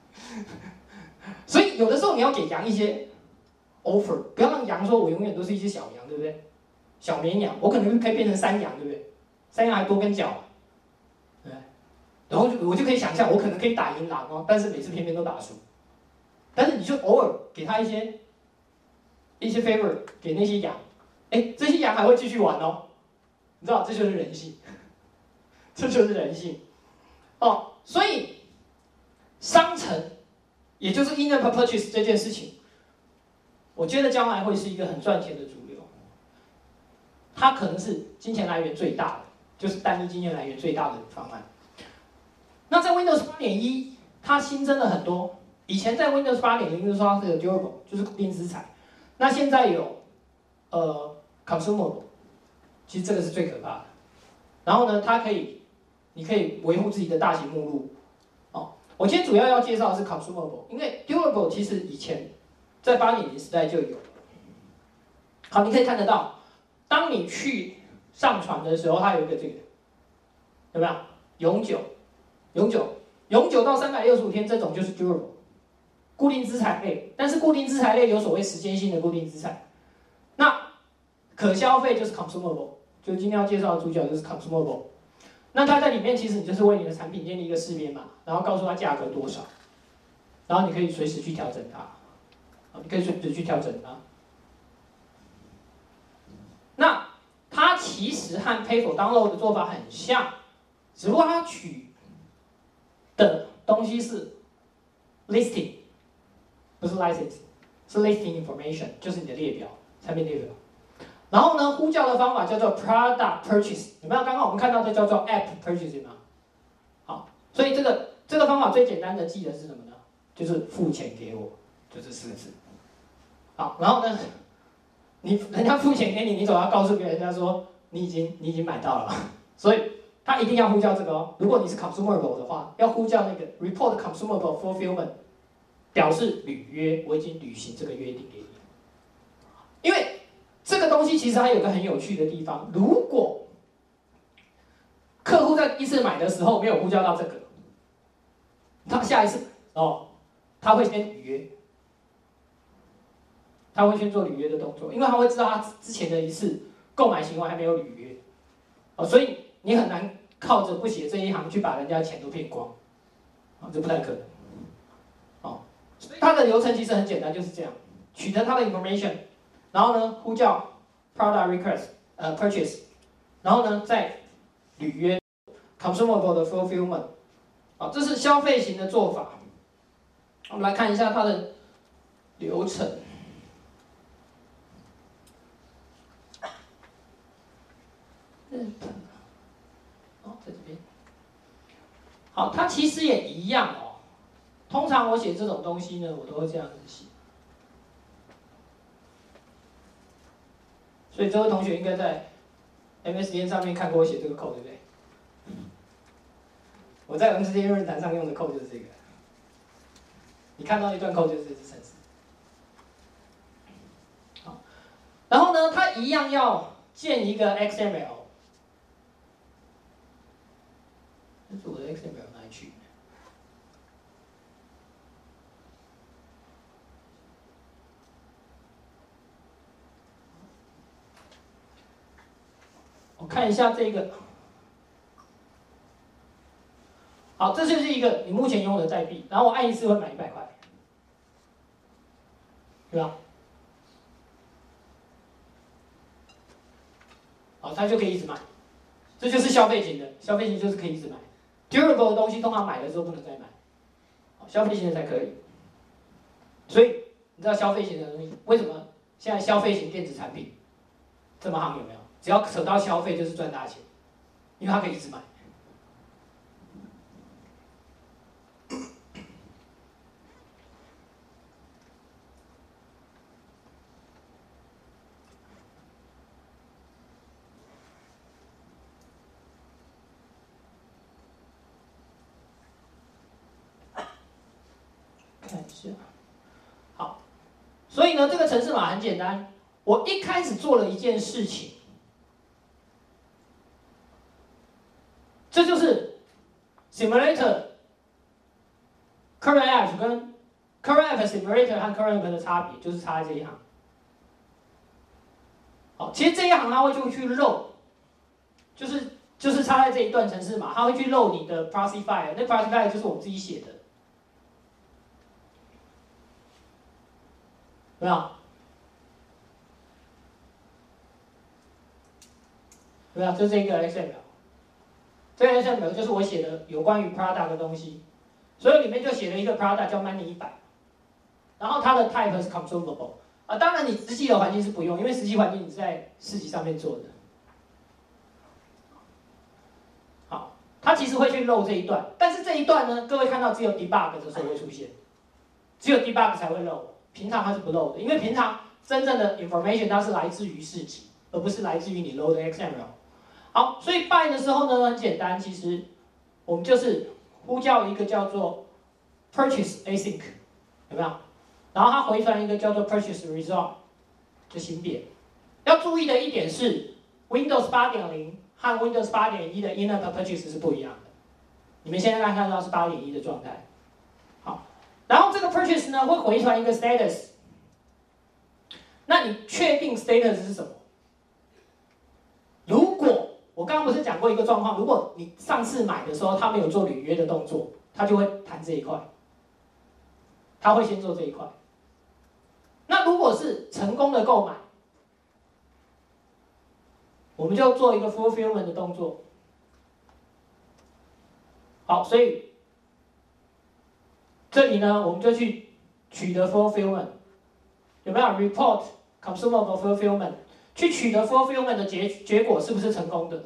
所以有的时候你要给羊一些 offer， 不要让羊说我永远都是一只小羊，对不对？小绵羊，我可能可以变成山羊，对不对？山羊还多根脚，对。然后我就可以想象，我可能可以打赢狼哦，但是每次偏偏都打输。但是你就偶尔给他一些 favor 给那些羊，哎，这些羊还会继续玩哦。你知道，这就是人性，这就是人性哦。所以商城，也就是 In-app Purchase 这件事情，我觉得将来会是一个很赚钱的主流。它可能是金钱来源最大的，就是单一金钱来源最大的方案。那在 Windows 8.1，它新增了很多。以前在 Windows 8.0就是说它是有 durable， 就是固定资产。那现在有consumable， 其实这个是最可怕的。然后呢，你可以维护自己的大型目录。哦，我今天主要介绍的是 consumable， 因为 durable 其实以前在8.0时代就有。好，你可以看得到，当你去上传的时候，它有一个这个，有没有？永久到365天，这种就是 durable， 固定资产类。但是固定资产类有所谓时间性的固定资产，那可消费就是 consumable， 就是今天要介绍的主角就是 consumable。 那它在里面其实你就是为你的产品建立一个识别码，然后告诉它价格多少，然后你可以随时去调整它，你可以随时去调整它。那它其实和 Pay for Download 的做法很像，只不过它取的东西是 listing， 不是 license， 是 listing information， 就是你的列表，产品列表。然后呢，呼叫的方法叫做 product purchase， 有没有？刚刚我们看到这叫做 app purchase 吗？好，所以这个方法最简单的记得是什么呢？就是付钱给我，就这4个字。好，然后呢，人家付钱给你，你总要告诉别人家说你已经买到了，所以他一定要呼叫这个哦。如果你是 consumable 的话，要呼叫那个 report consumable fulfillment， 表示履约，我已经履行这个约定给你。因为这个东西其实还有个很有趣的地方，如果客户在一次买的时候没有呼叫到这个，他下一次他会先履约，他会先做履约的动作，因为他会知道他之前的一次购买行为还没有履约，所以你很难靠着不写这一行去把人家钱都骗光，这不太可能，所以它的流程其实很简单，就是这样，取得它的 information， 然后呢呼叫 product request purchase， 然后呢再履约 consumable 的 fulfillment， 这是消费型的做法。我们来看一下它的流程。在这边。好，它其实也一样哦。通常我写这种东西呢，我都会这样子写。所以这位同学应该在 MSDN 上面看过我写这个 code， 对不对？我在 MSDN 论坛上用的 code 就是这个。你看到一段 code 就是这支程式。好，然后呢，它一样要建一个 XML。但是我的 XML 哪里去？我看一下这个。好，这就是一个你目前拥有的代币，然后我按一次会买100块，对吧？好，它就可以一直买，这就是消费型的，消费型就是可以一直买。durable 的东西通常买了之后不能再买，消费型的才可以。所以你知道消费型的东西为什么现在消费型电子产品这么夯有没有？只要扯到消费就是赚大钱，因为它可以一直买。看一下，好，所以呢，这个程式码很简单。我一开始做了一件事情，这就是 simulator current app 跟 current app simulator 和 current app 的差别，就是差在这一行。好，其实这一行它会就去漏，就是差在这一段程式码，它会去漏你的 classifier， 那 classifier 就是我们自己写的。有没有？有没有？就这个 XML， 这个 XML 就是我写的有关于 Prada 的东西，所以里面就写了一个 Prada 叫 Money 100，然后它的 type 是 consumable， 当然你实际的环境是不用，因为实际环境你是在市集上面做的。好，它其实会去漏这一段，但是这一段呢，各位看到只有 debug 的时候会出现，只有 debug 才会漏，平常它是不漏的，因为平常真正的 information 它是来自于市集，而不是来自于你 load 的 XML。好，所以 buy 的时候呢，很简单，其实我们就是呼叫一个叫做 purchase async， 有没有？然后它回传一个叫做 purchase result 的形别。要注意的一点是 ，Windows 8.0和 Windows 8.1的 in-app purchase 是不一样的。你们现在看到是8.1的状态。好，然后这个 purchase 呢会回传一个 status。那你确定 status 是什么？如果我刚刚不是讲过一个状况，如果你上次买的时候他没有做履约的动作，他就会谈这一块，他会先做这一块。那如果是成功的购买，我们就做一个 fulfillment 的动作。好，所以这里呢，我们就去取得 fulfillment， 有没有 report consumable fulfillment？ 去取得 fulfillment 的结果是不是成功的？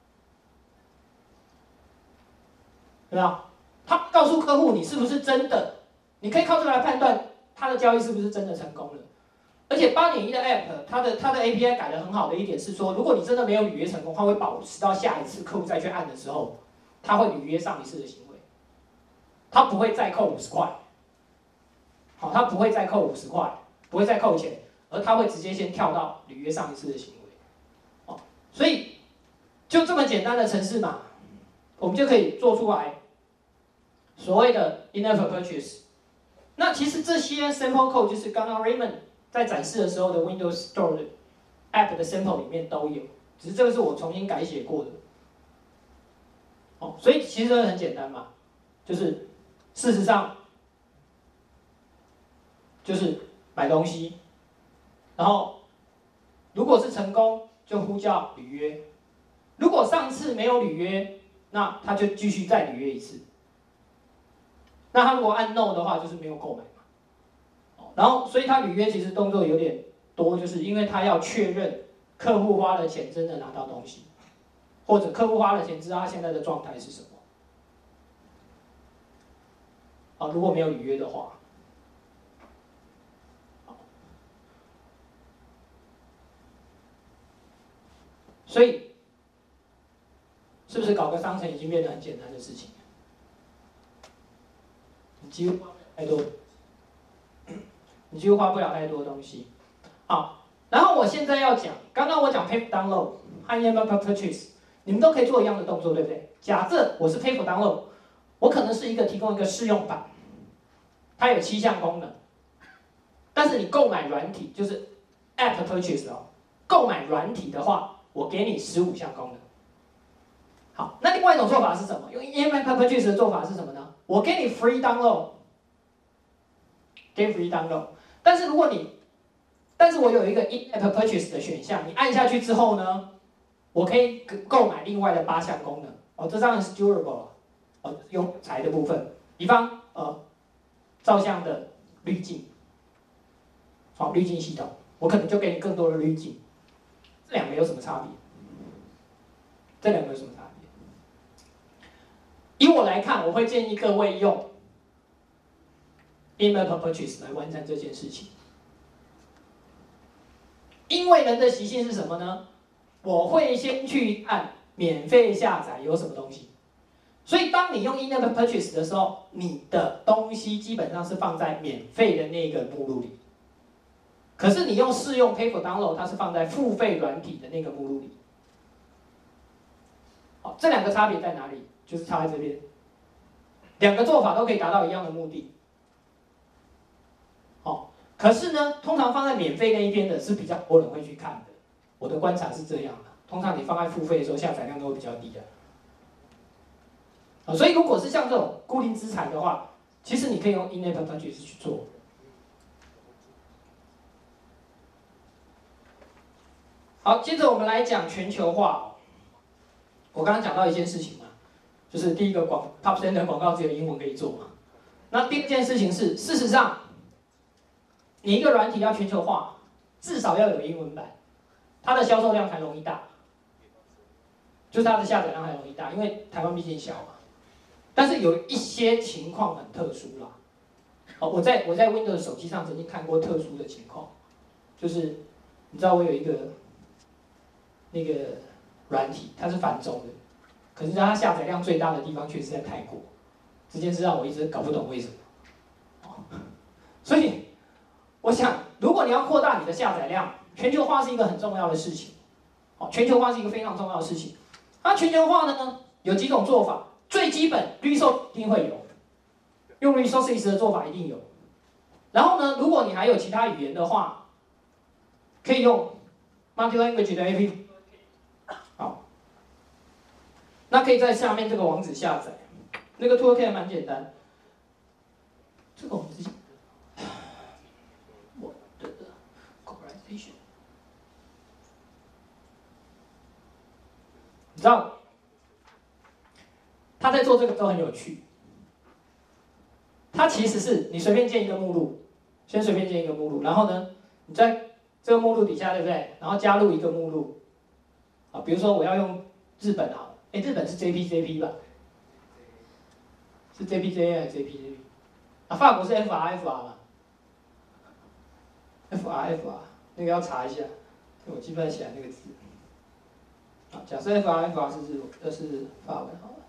有没有？他告诉客户你是不是真的，你可以靠这个来判断他的交易是不是真的成功了。而且 8.1 的 App， 它的 API 改得很好的一点是说，如果你真的没有履约成功，它会保持到下一次客户再去按的时候，它会履约上一次的行为，它不会再扣50块。好，它不会再扣50块，不会再扣钱，而它会直接先跳到履约上一次的行为。好，所以就这么简单的程式码，我们就可以做出来所谓的 in-app purchase。那其实这些 sample code 就是刚刚 Raymond 在展示的时候的 Windows Store 的 App 的 sample 里面都有，只是这个是我重新改写过的。哦，所以其实这个很简单嘛，就是事实上就是买东西，然后如果是成功就呼叫履约，如果上次没有履约，那他就继续再履约一次。那他如果按 No 的话，就是没有购买嘛。然后，所以他履约其实动作有點多，就是因为他要确认客户花了钱真的拿到东西，或者客户花了钱知道他现在的状态是什么。啊，如果没有履约的话，所以是不是搞个商城已经变得很简单的事情？你几乎花不了太多东西。好，然后我现在要讲，刚刚我讲 pay for download 和 in-app purchase， 你们都可以做一样的动作，对不对？假设我是 pay for download， 我可能是提供一个试用版，它有7项功能，但是你购买软体就是 app purchase 哦，购买软体的话，我给你15项功能。好，那另外一种做法是什么？用 in-app purchase 的做法是什么呢？我给你 free download， 给 free download， 但是我有一个 in-app purchase 的选项，你按下去之后呢，我可以购买另外的8项功能。哦，这当然是 durable， 哦，用材的部分，比方照相的滤镜，好，滤镜系统，我可能就给你更多的滤镜。这两个有什么差别？这两个有什么差别？以我来看，我会建议各位用 in-app purchase 来完成这件事情。因为人的习性是什么呢？我会先去按免费下载有什么东西，所以当你用 in-app purchase 的时候，你的东西基本上是放在免费的那个目录里。可是你用试用 pay for download， 它是放在付费软体的那个目录里。好，这两个差别在哪里？就是差在这边。两个做法都可以达到一样的目的。好，可是呢，通常放在免费那一边的是比较多人会去看的。我的观察是这样的，通常你放在付费的时候，下载量都会比较低的。所以如果是像这种固定资产的话，其实你可以用 in-app purchase 去做。好，接着我们来讲全球化。我刚刚讲到一件事情嘛，就是第一个Top 10的广告只有英文可以做嘛。那第二件事情是，事实上，你一个软体要全球化，至少要有英文版，它的销售量才容易大，就是它的下载量才容易大，因为台湾毕竟小嘛。但是有一些情况很特殊啦。我在 Windows 手机上曾经看过特殊的情况，就是你知道我有一个那个软体，它是繁中的，可是它下载量最大的地方却是在泰国，这件事让我一直搞不懂为什么。所以我想，如果你要扩大你的下载量，全球化是一个很重要的事情。全球化是一个非常重要的事情。那全球化呢，有几种做法，最基本 resource 一定会有，用 resources 的做法一定有。然后呢，如果你还有其他语言的话，可以用 multi language 的 APP。好， 那可以在下面这个网址下载。那个 toolkit 蛮简单。这个我们之前我的 corporation， 你知道他在做这个都很有趣。它其实是你随便建一个目录，先随便建一个目录，然后呢，你在这个目录底下，对不对？然后加入一个目录，啊，比如说我要用日本好了，哎，日本是 JPJP 吧？是 JPJ 还是 JPJP？ 啊，法国是 FRFR 嘛？FRFR 那个要查一下，我记不太起来那个字。啊，假设 FRFR 是法文好了。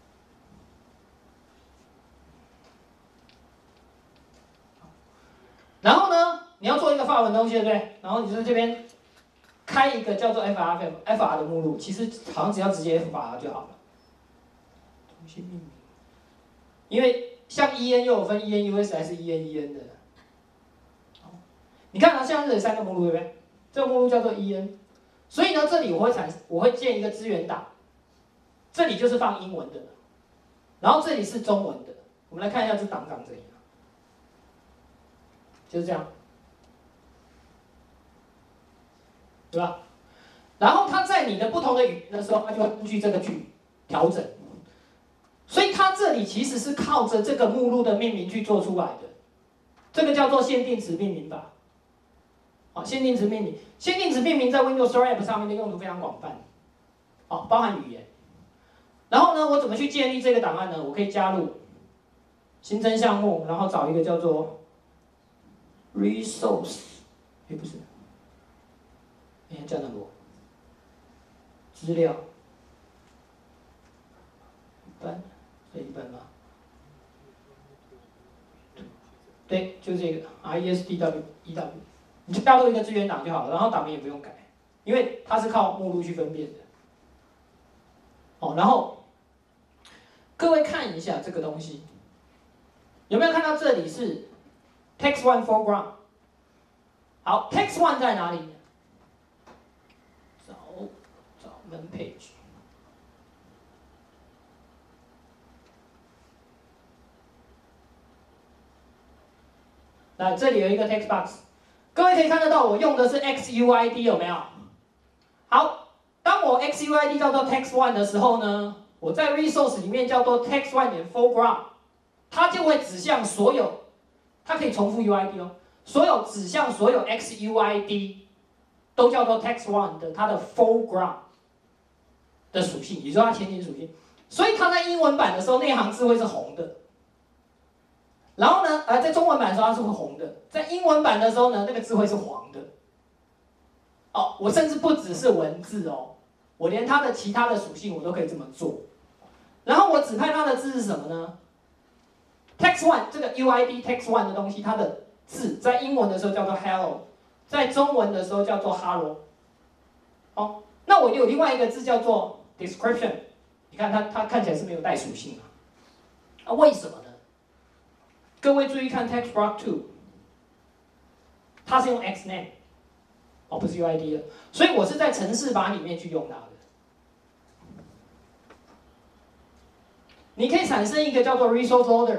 然后呢，你要做一个法文东西，对不对？然后你就在这边开一个叫做 FR 的目录，其实好像只要直接 FR 就好了。重新命名，因为像 EN 又有分 ENUS 还是 ENEN 的。你看啊，像这里3个目录，对不对？这个目录叫做 EN， 所以呢，这里我会建一个资源档，这里就是放英文的，然后这里是中文的。我们来看一下这档长怎样。就是这样，对吧？然后它在你的不同的语言的时候，它就会根据这个句调整。所以它这里其实是靠着这个目录的命名去做出来的，这个叫做限定值命名法。好，限定值命名，限定值命名在 Windows Store App 上面的用途非常广泛，好，包含语言。然后呢，我怎么去建立这个档案呢？我可以加入新增项目，然后找一个叫做 resource， 哎，不是，哎，加那么资料，一般，这一般吧。对，就这个 ISDWEW， 你就加入一个资源档就好了，然后档名也不用改，因为它是靠目录去分辨的。哦，然后各位看一下这个东西，有没有看到这里是 text one foreground？ 好 ，text one 在哪里？找 main page。来，这里有一个 text box， 各位可以看得到，我用的是 XUID 有没有？好，当我 XUID 叫做 text one 的时候呢，我在 resource 里面叫做 text one 点 foreground， 它就会指向所有，它可以重复 UID 哦，所有指向所有 XUID 都叫做 text one 的它的 foreground 的属性，也就是它前景属性。所以它在英文版的时候，那行字会是红的。然后呢，在中文版的时候它是会红的，在英文版的时候呢，那个字会是黄的。哦，我甚至不只是文字哦，我连它的其他的属性我都可以这么做。然后我指派它的字是什么呢 ？text one 这个 UID text one 的东西，它的字在英文的时候叫做 hello， 在中文的时候叫做 hello。哦，那我有另外一个字叫做 description， 你看它看起来是没有带属性啊，为什么呢？各位注意看 text block 2， 它是用 xname， 哦，不是 UID 的，所以我是在程式码里面去用它的。你可以产生一个叫做 resource loader，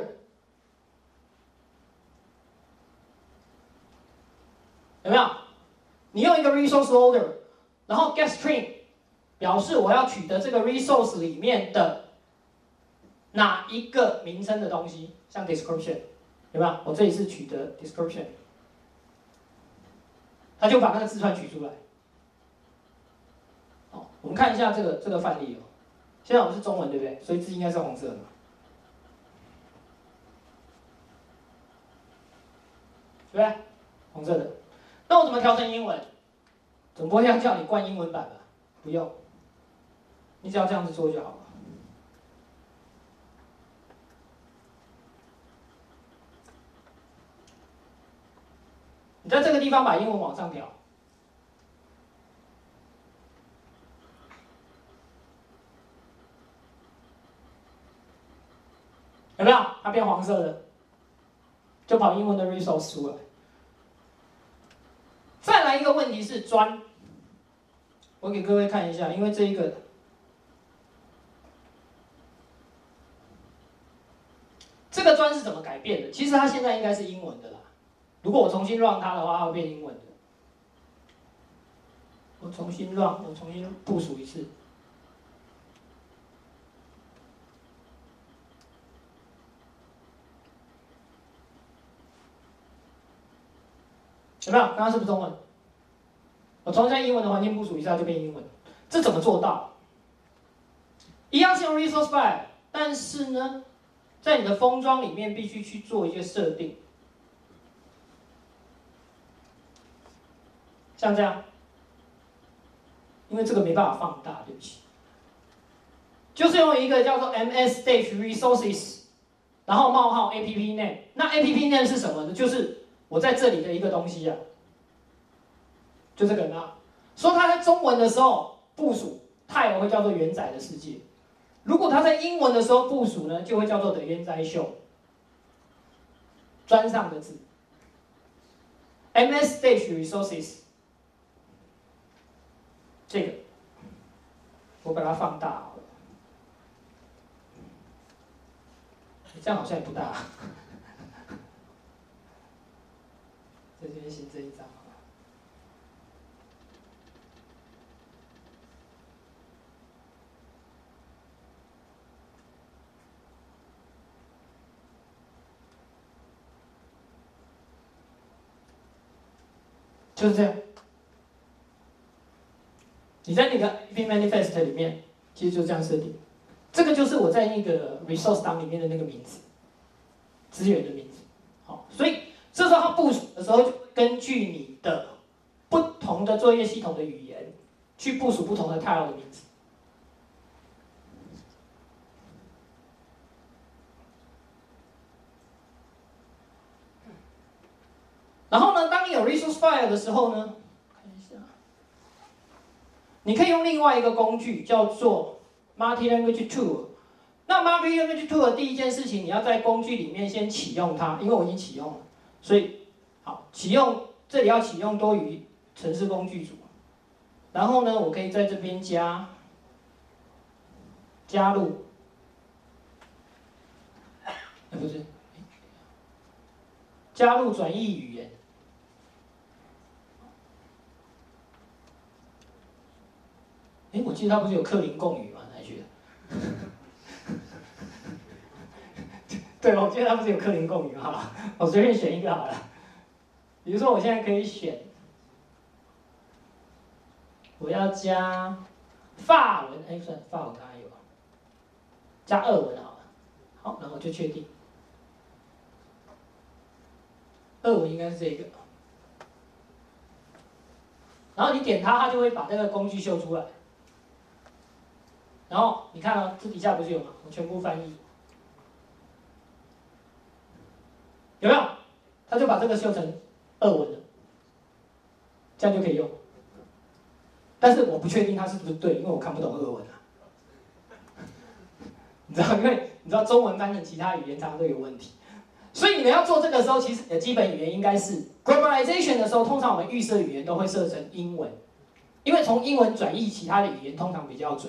有没有？你用一个 resource loader， 然后 get string 表示我要取得这个 resource 里面的哪一个名称的东西，像 description。有没有？我这里是取得 description， 他就把那个字串取出来。哦，我们看一下这个范例哦。现在我们是中文，对不对？所以字应该是红色的嘛，对不对？红色的。那我怎么调成英文？总不会要叫你灌英文版吧？不用，你只要这样子做就好了。你在这个地方把英文往上调，有没有？它变黄色的，就跑英文的 resource 出来。再来一个问题是专，我给各位看一下，因为这一个个砖是怎么改变的？其实它现在应该是英文的啦。如果我重新 run 它的话，它会变英文的。我重新 run， 我重新部署一次。有没有？刚刚是不是中文？我重新在英文的环境部署一下就变英文。这怎么做到？一样是用 resource file， 但是呢，在你的封装里面必须去做一些设定，像这样，因为这个没办法放大，对不起，就是用一个叫做 ms stage resources， 然后冒号 app name。那 app name 是什么呢？就是我在这里的一个东西啊，就这个呢。说它在中文的时候部署 tile 会叫做元载的世界。如果它在英文的时候部署呢，就会叫做的元载秀，砖上的字。MS Stage Resources， 这个我把它放大好了，这样好像也不大。在这边新增一张。就是这样。你在那个 App Manifest 里面，其实就这样设定。这个就是我在那个 resource 档里面的那个名字，资源的名字。好，所以这时候它部署的时候，就根据你的不同的作业系统的语言，去部署不同的 tile 的名字。然后呢，当你有 resource file 的时候呢，看一下，你可以用另外一个工具叫做 multi-language tool。那 multi-language tool 的第一件事情，你要在工具里面先启用它，因为我已经启用了，所以好启用，这里要启用多于程式工具组。然后呢，我可以在这边加入，不是，加入转译语言。我记得它不是有克林贡语吗？哪去的？对，我记得它不是有克林贡语吗？我随便选一个好了。比如说，我现在可以选，我要加法文，算法文刚才有，加俄文好了。好，然后就确定，俄文应该是这个。然后你点它，它就会把这个工具秀出来。然后你看这底下不是有吗？我全部翻译，有没有？他就把这个修成俄文了，这样就可以用。但是我不确定它是不是对，因为我看不懂俄文啊。你知道，因为你知道中文翻成其他语言常常都有问题，所以你们要做这个时候，其实你的基本语言应该是 globalization 的时候，通常我们预设语言都会设成英文，因为从英文转译其他的语言通常比较准。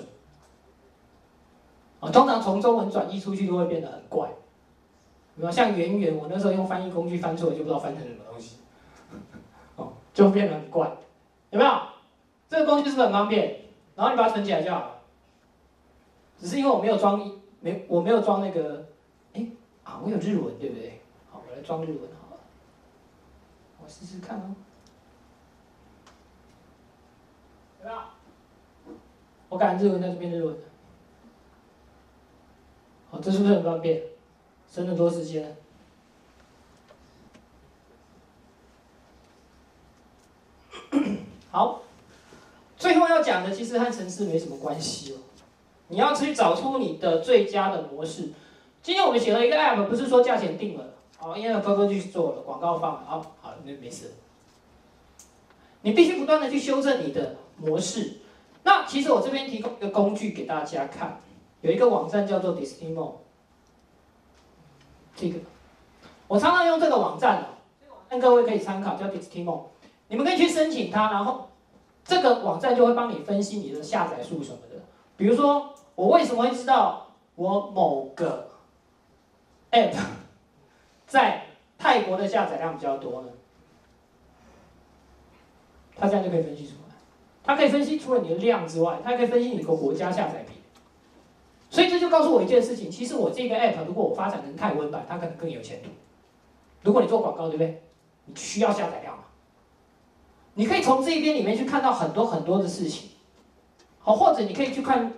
通常从中文转译出去都会变得很怪，有没有？像圆圆，我那时候用翻译工具翻错了，就不知道翻成什么东西，就变得很怪，有没有？这个工具是不是很方便？然后你把它存起来就好了。只是因为我没有装我没有装那个，我有日文对不对？好，我来装日文好了，我试试看哦，有没有？我改日文在这边日文。好，这是不是很方便？省很多时间。好，最后要讲的其实和程式没什么关系哦。你要去找出你的最佳的模式。今天我们写了一个 app， 不是说价钱定了，因为 Google 去做了，广告放了，好，那没事。你必须不断的去修正你的模式。那其实我这边提供一个工具给大家看。有一个网站叫做 Distimo， 这个我常常用这个网站让各位可以参考，叫 Distimo， 你们可以去申请它，然后这个网站就会帮你分析你的下载数什么的。比如说，我为什么会知道我某个 app 在泰国的下载量比较多呢？它这样就可以分析出来。它可以分析除了你的量之外，它还可以分析你个国家下载比。所以这就告诉我一件事情，其实我这个 app 如果我发展成泰文版，它可能更有前途。如果你做广告，对不对？你需要下载量嘛？你可以从这一边里面去看到很多很多的事情。好，或者你可以去看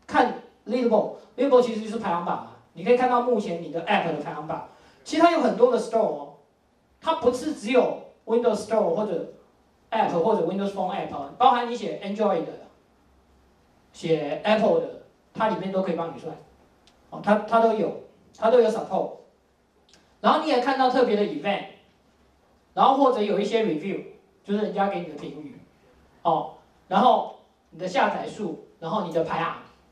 Leadable 其实就是排行榜嘛。你可以看到目前你的 app 的排行榜，其实它有很多的 store 哦，它不是只有 Windows Store 或者 app 或者 Windows Phone app， 包含你写 Android 的、写 Apple 的，它里面都可以帮你算。哦，它都有 support。然后你也看到特别的 event， 然后或者有一些 review， 就是人家给你的评语，哦，然后你的下载数，然后你的排行。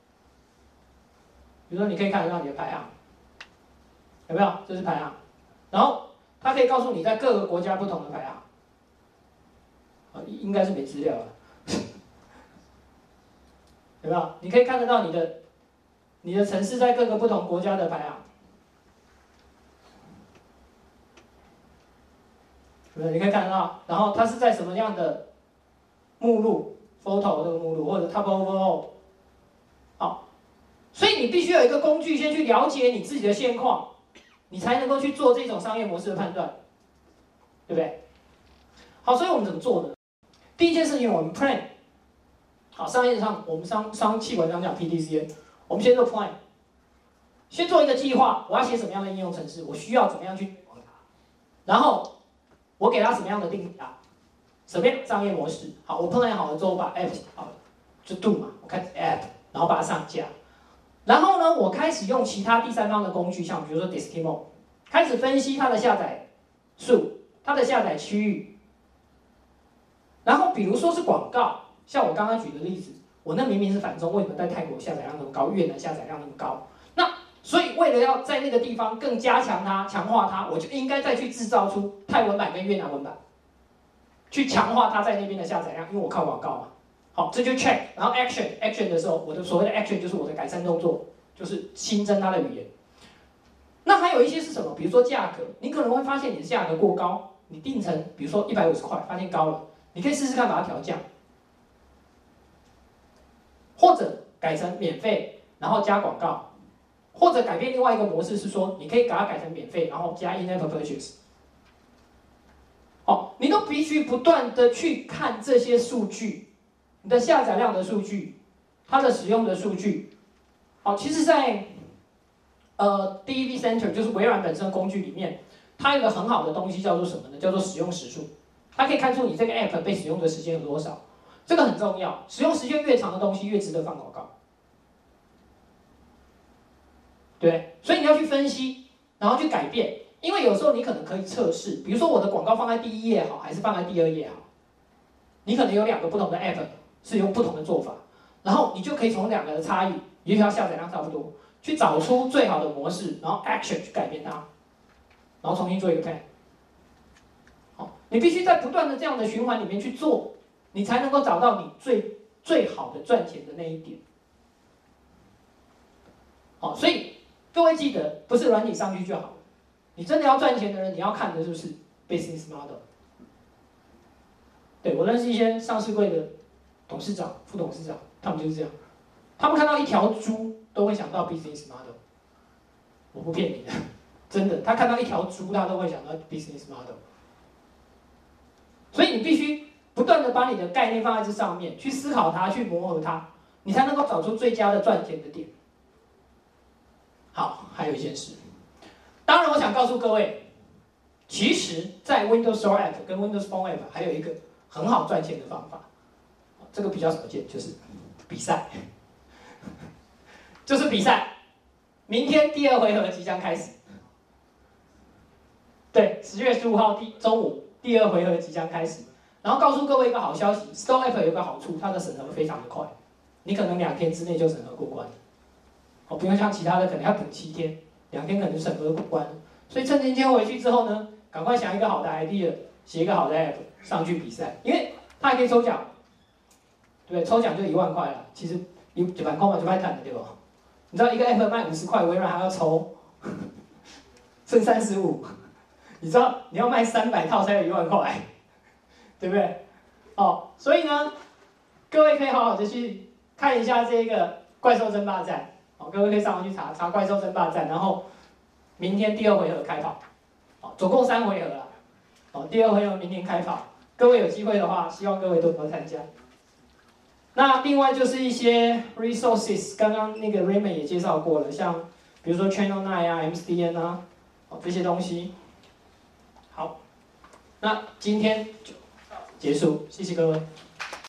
比如说，你可以看得到你的排行，有没有？这是排行，然后它可以告诉你在各个国家不同的排行，应该是没资料了，有没有？你可以看得到你的城市在各个不同国家的排行，有没有？你可以看得到，然后它是在什么样的目录 ，photo 这个目录或者 top overall， 好。所以你必须有一个工具，先去了解你自己的现况，你才能够去做这种商业模式的判断，对不对？好，所以我们怎么做呢？第一件事情，我们 plan。好，商业上我们商企文章讲 PDCA， 我们先做 plan， 先做一个计划，我要写什么样的应用程式，我需要怎么样去推广它，然后我给它什么样的定价，什么样的商业模式。好，我 plan 好了之后，我把 app 好了，就 do 嘛，我开始 app， 然后把它上架。然后呢，我开始用其他第三方的工具，像比如说 Diskimo， 开始分析它的下载数、它的下载区域。然后比如说是广告，像我刚刚举的例子，我那明明是反中，为什么在泰国下载量那么高，越南下载量那么高？那所以为了要在那个地方更加强它、强化它，我就应该再去制造出泰文版跟越南文版，去强化它在那边的下载量，因为我靠广告嘛。好，这就 check， 然后 action 的时候，我的所谓的 action 就是我的改善动作，就是新增它的语言。那还有一些是什么？比如说价格，你可能会发现你的价格过高，你定成比如说150块，发现高了，你可以试试看把它调降，或者改成免费，然后加广告，或者改变另外一个模式是说，你可以把它改成免费，然后加 in-app purchase。哦，你都必须不断的去看这些数据。你的下载量的数据，它的使用的数据，好，其实在DEV Center 就是微软本身的工具里面，它有一个很好的东西叫做什么呢？叫做使用时数，它可以看出你这个 app 被使用的时间有多少，这个很重要。使用时间越长的东西越值得放广告，对，所以你要去分析，然后去改变，因为有时候你可能可以测试，比如说我的广告放在第一页好，还是放在第二页好，你可能有2个不同的 app。是用不同的做法，然后你就可以从2个的差异，也许它下载量差不多，去找出最好的模式，然后 action 去改变它，然后重新做一个 plan。好，你必须在不断的这样的循环里面去做，你才能够找到你最好的赚钱的那一点。好，所以各位记得，不是软体上去就好，你真的要赚钱的人，你要看的就是 business model。对，我认识一些上市柜的董事长、副董事长，他们就是这样，他们看到一条猪都会想到 business model， 我不骗你的，真的，他看到一条猪，他都会想到 business model。所以你必须不断的把你的概念放在这上面，去思考它，去磨合它，你才能够找出最佳的赚钱的点。好，还有一件事，当然我想告诉各位，其实，在 Windows Store App 跟 Windows Phone App 还有一个很好赚钱的方法。这个比较少见，就是比赛，就是比赛。明天第2回合即将开始，对，10月15号中午第2回合即将开始。然后告诉各位一个好消息 ，Store App 有个好处，它的审核非常的快，你可能2天之内就审核过关，哦，不用像其他的可能要等7天，2天可能就审核过关。所以趁今天回去之后呢，赶快想一个好的 idea， 写一个好的 app 上去比赛，因为它还可以抽奖。对，抽奖就1万块了，其实1万块嘛就快谈了，对吧？你知道一个 app 卖50块，微软还要抽，剩35， 你知道你要卖300套才有1万块，对不对？哦，所以呢，各位可以好好的去看一下这个怪兽争霸战。哦，各位可以上网去查怪兽争霸战，然后明天第2回合开跑。哦，总共3回合啦。哦，第2回合明天开跑。各位有机会的话，希望各位都能参加。那另外就是一些 resources， 刚刚那个 Raymond 也介绍过了，像比如说 Channel 9啊、MSDN 啊，哦这些东西。好，那今天就到此结束，谢谢各位。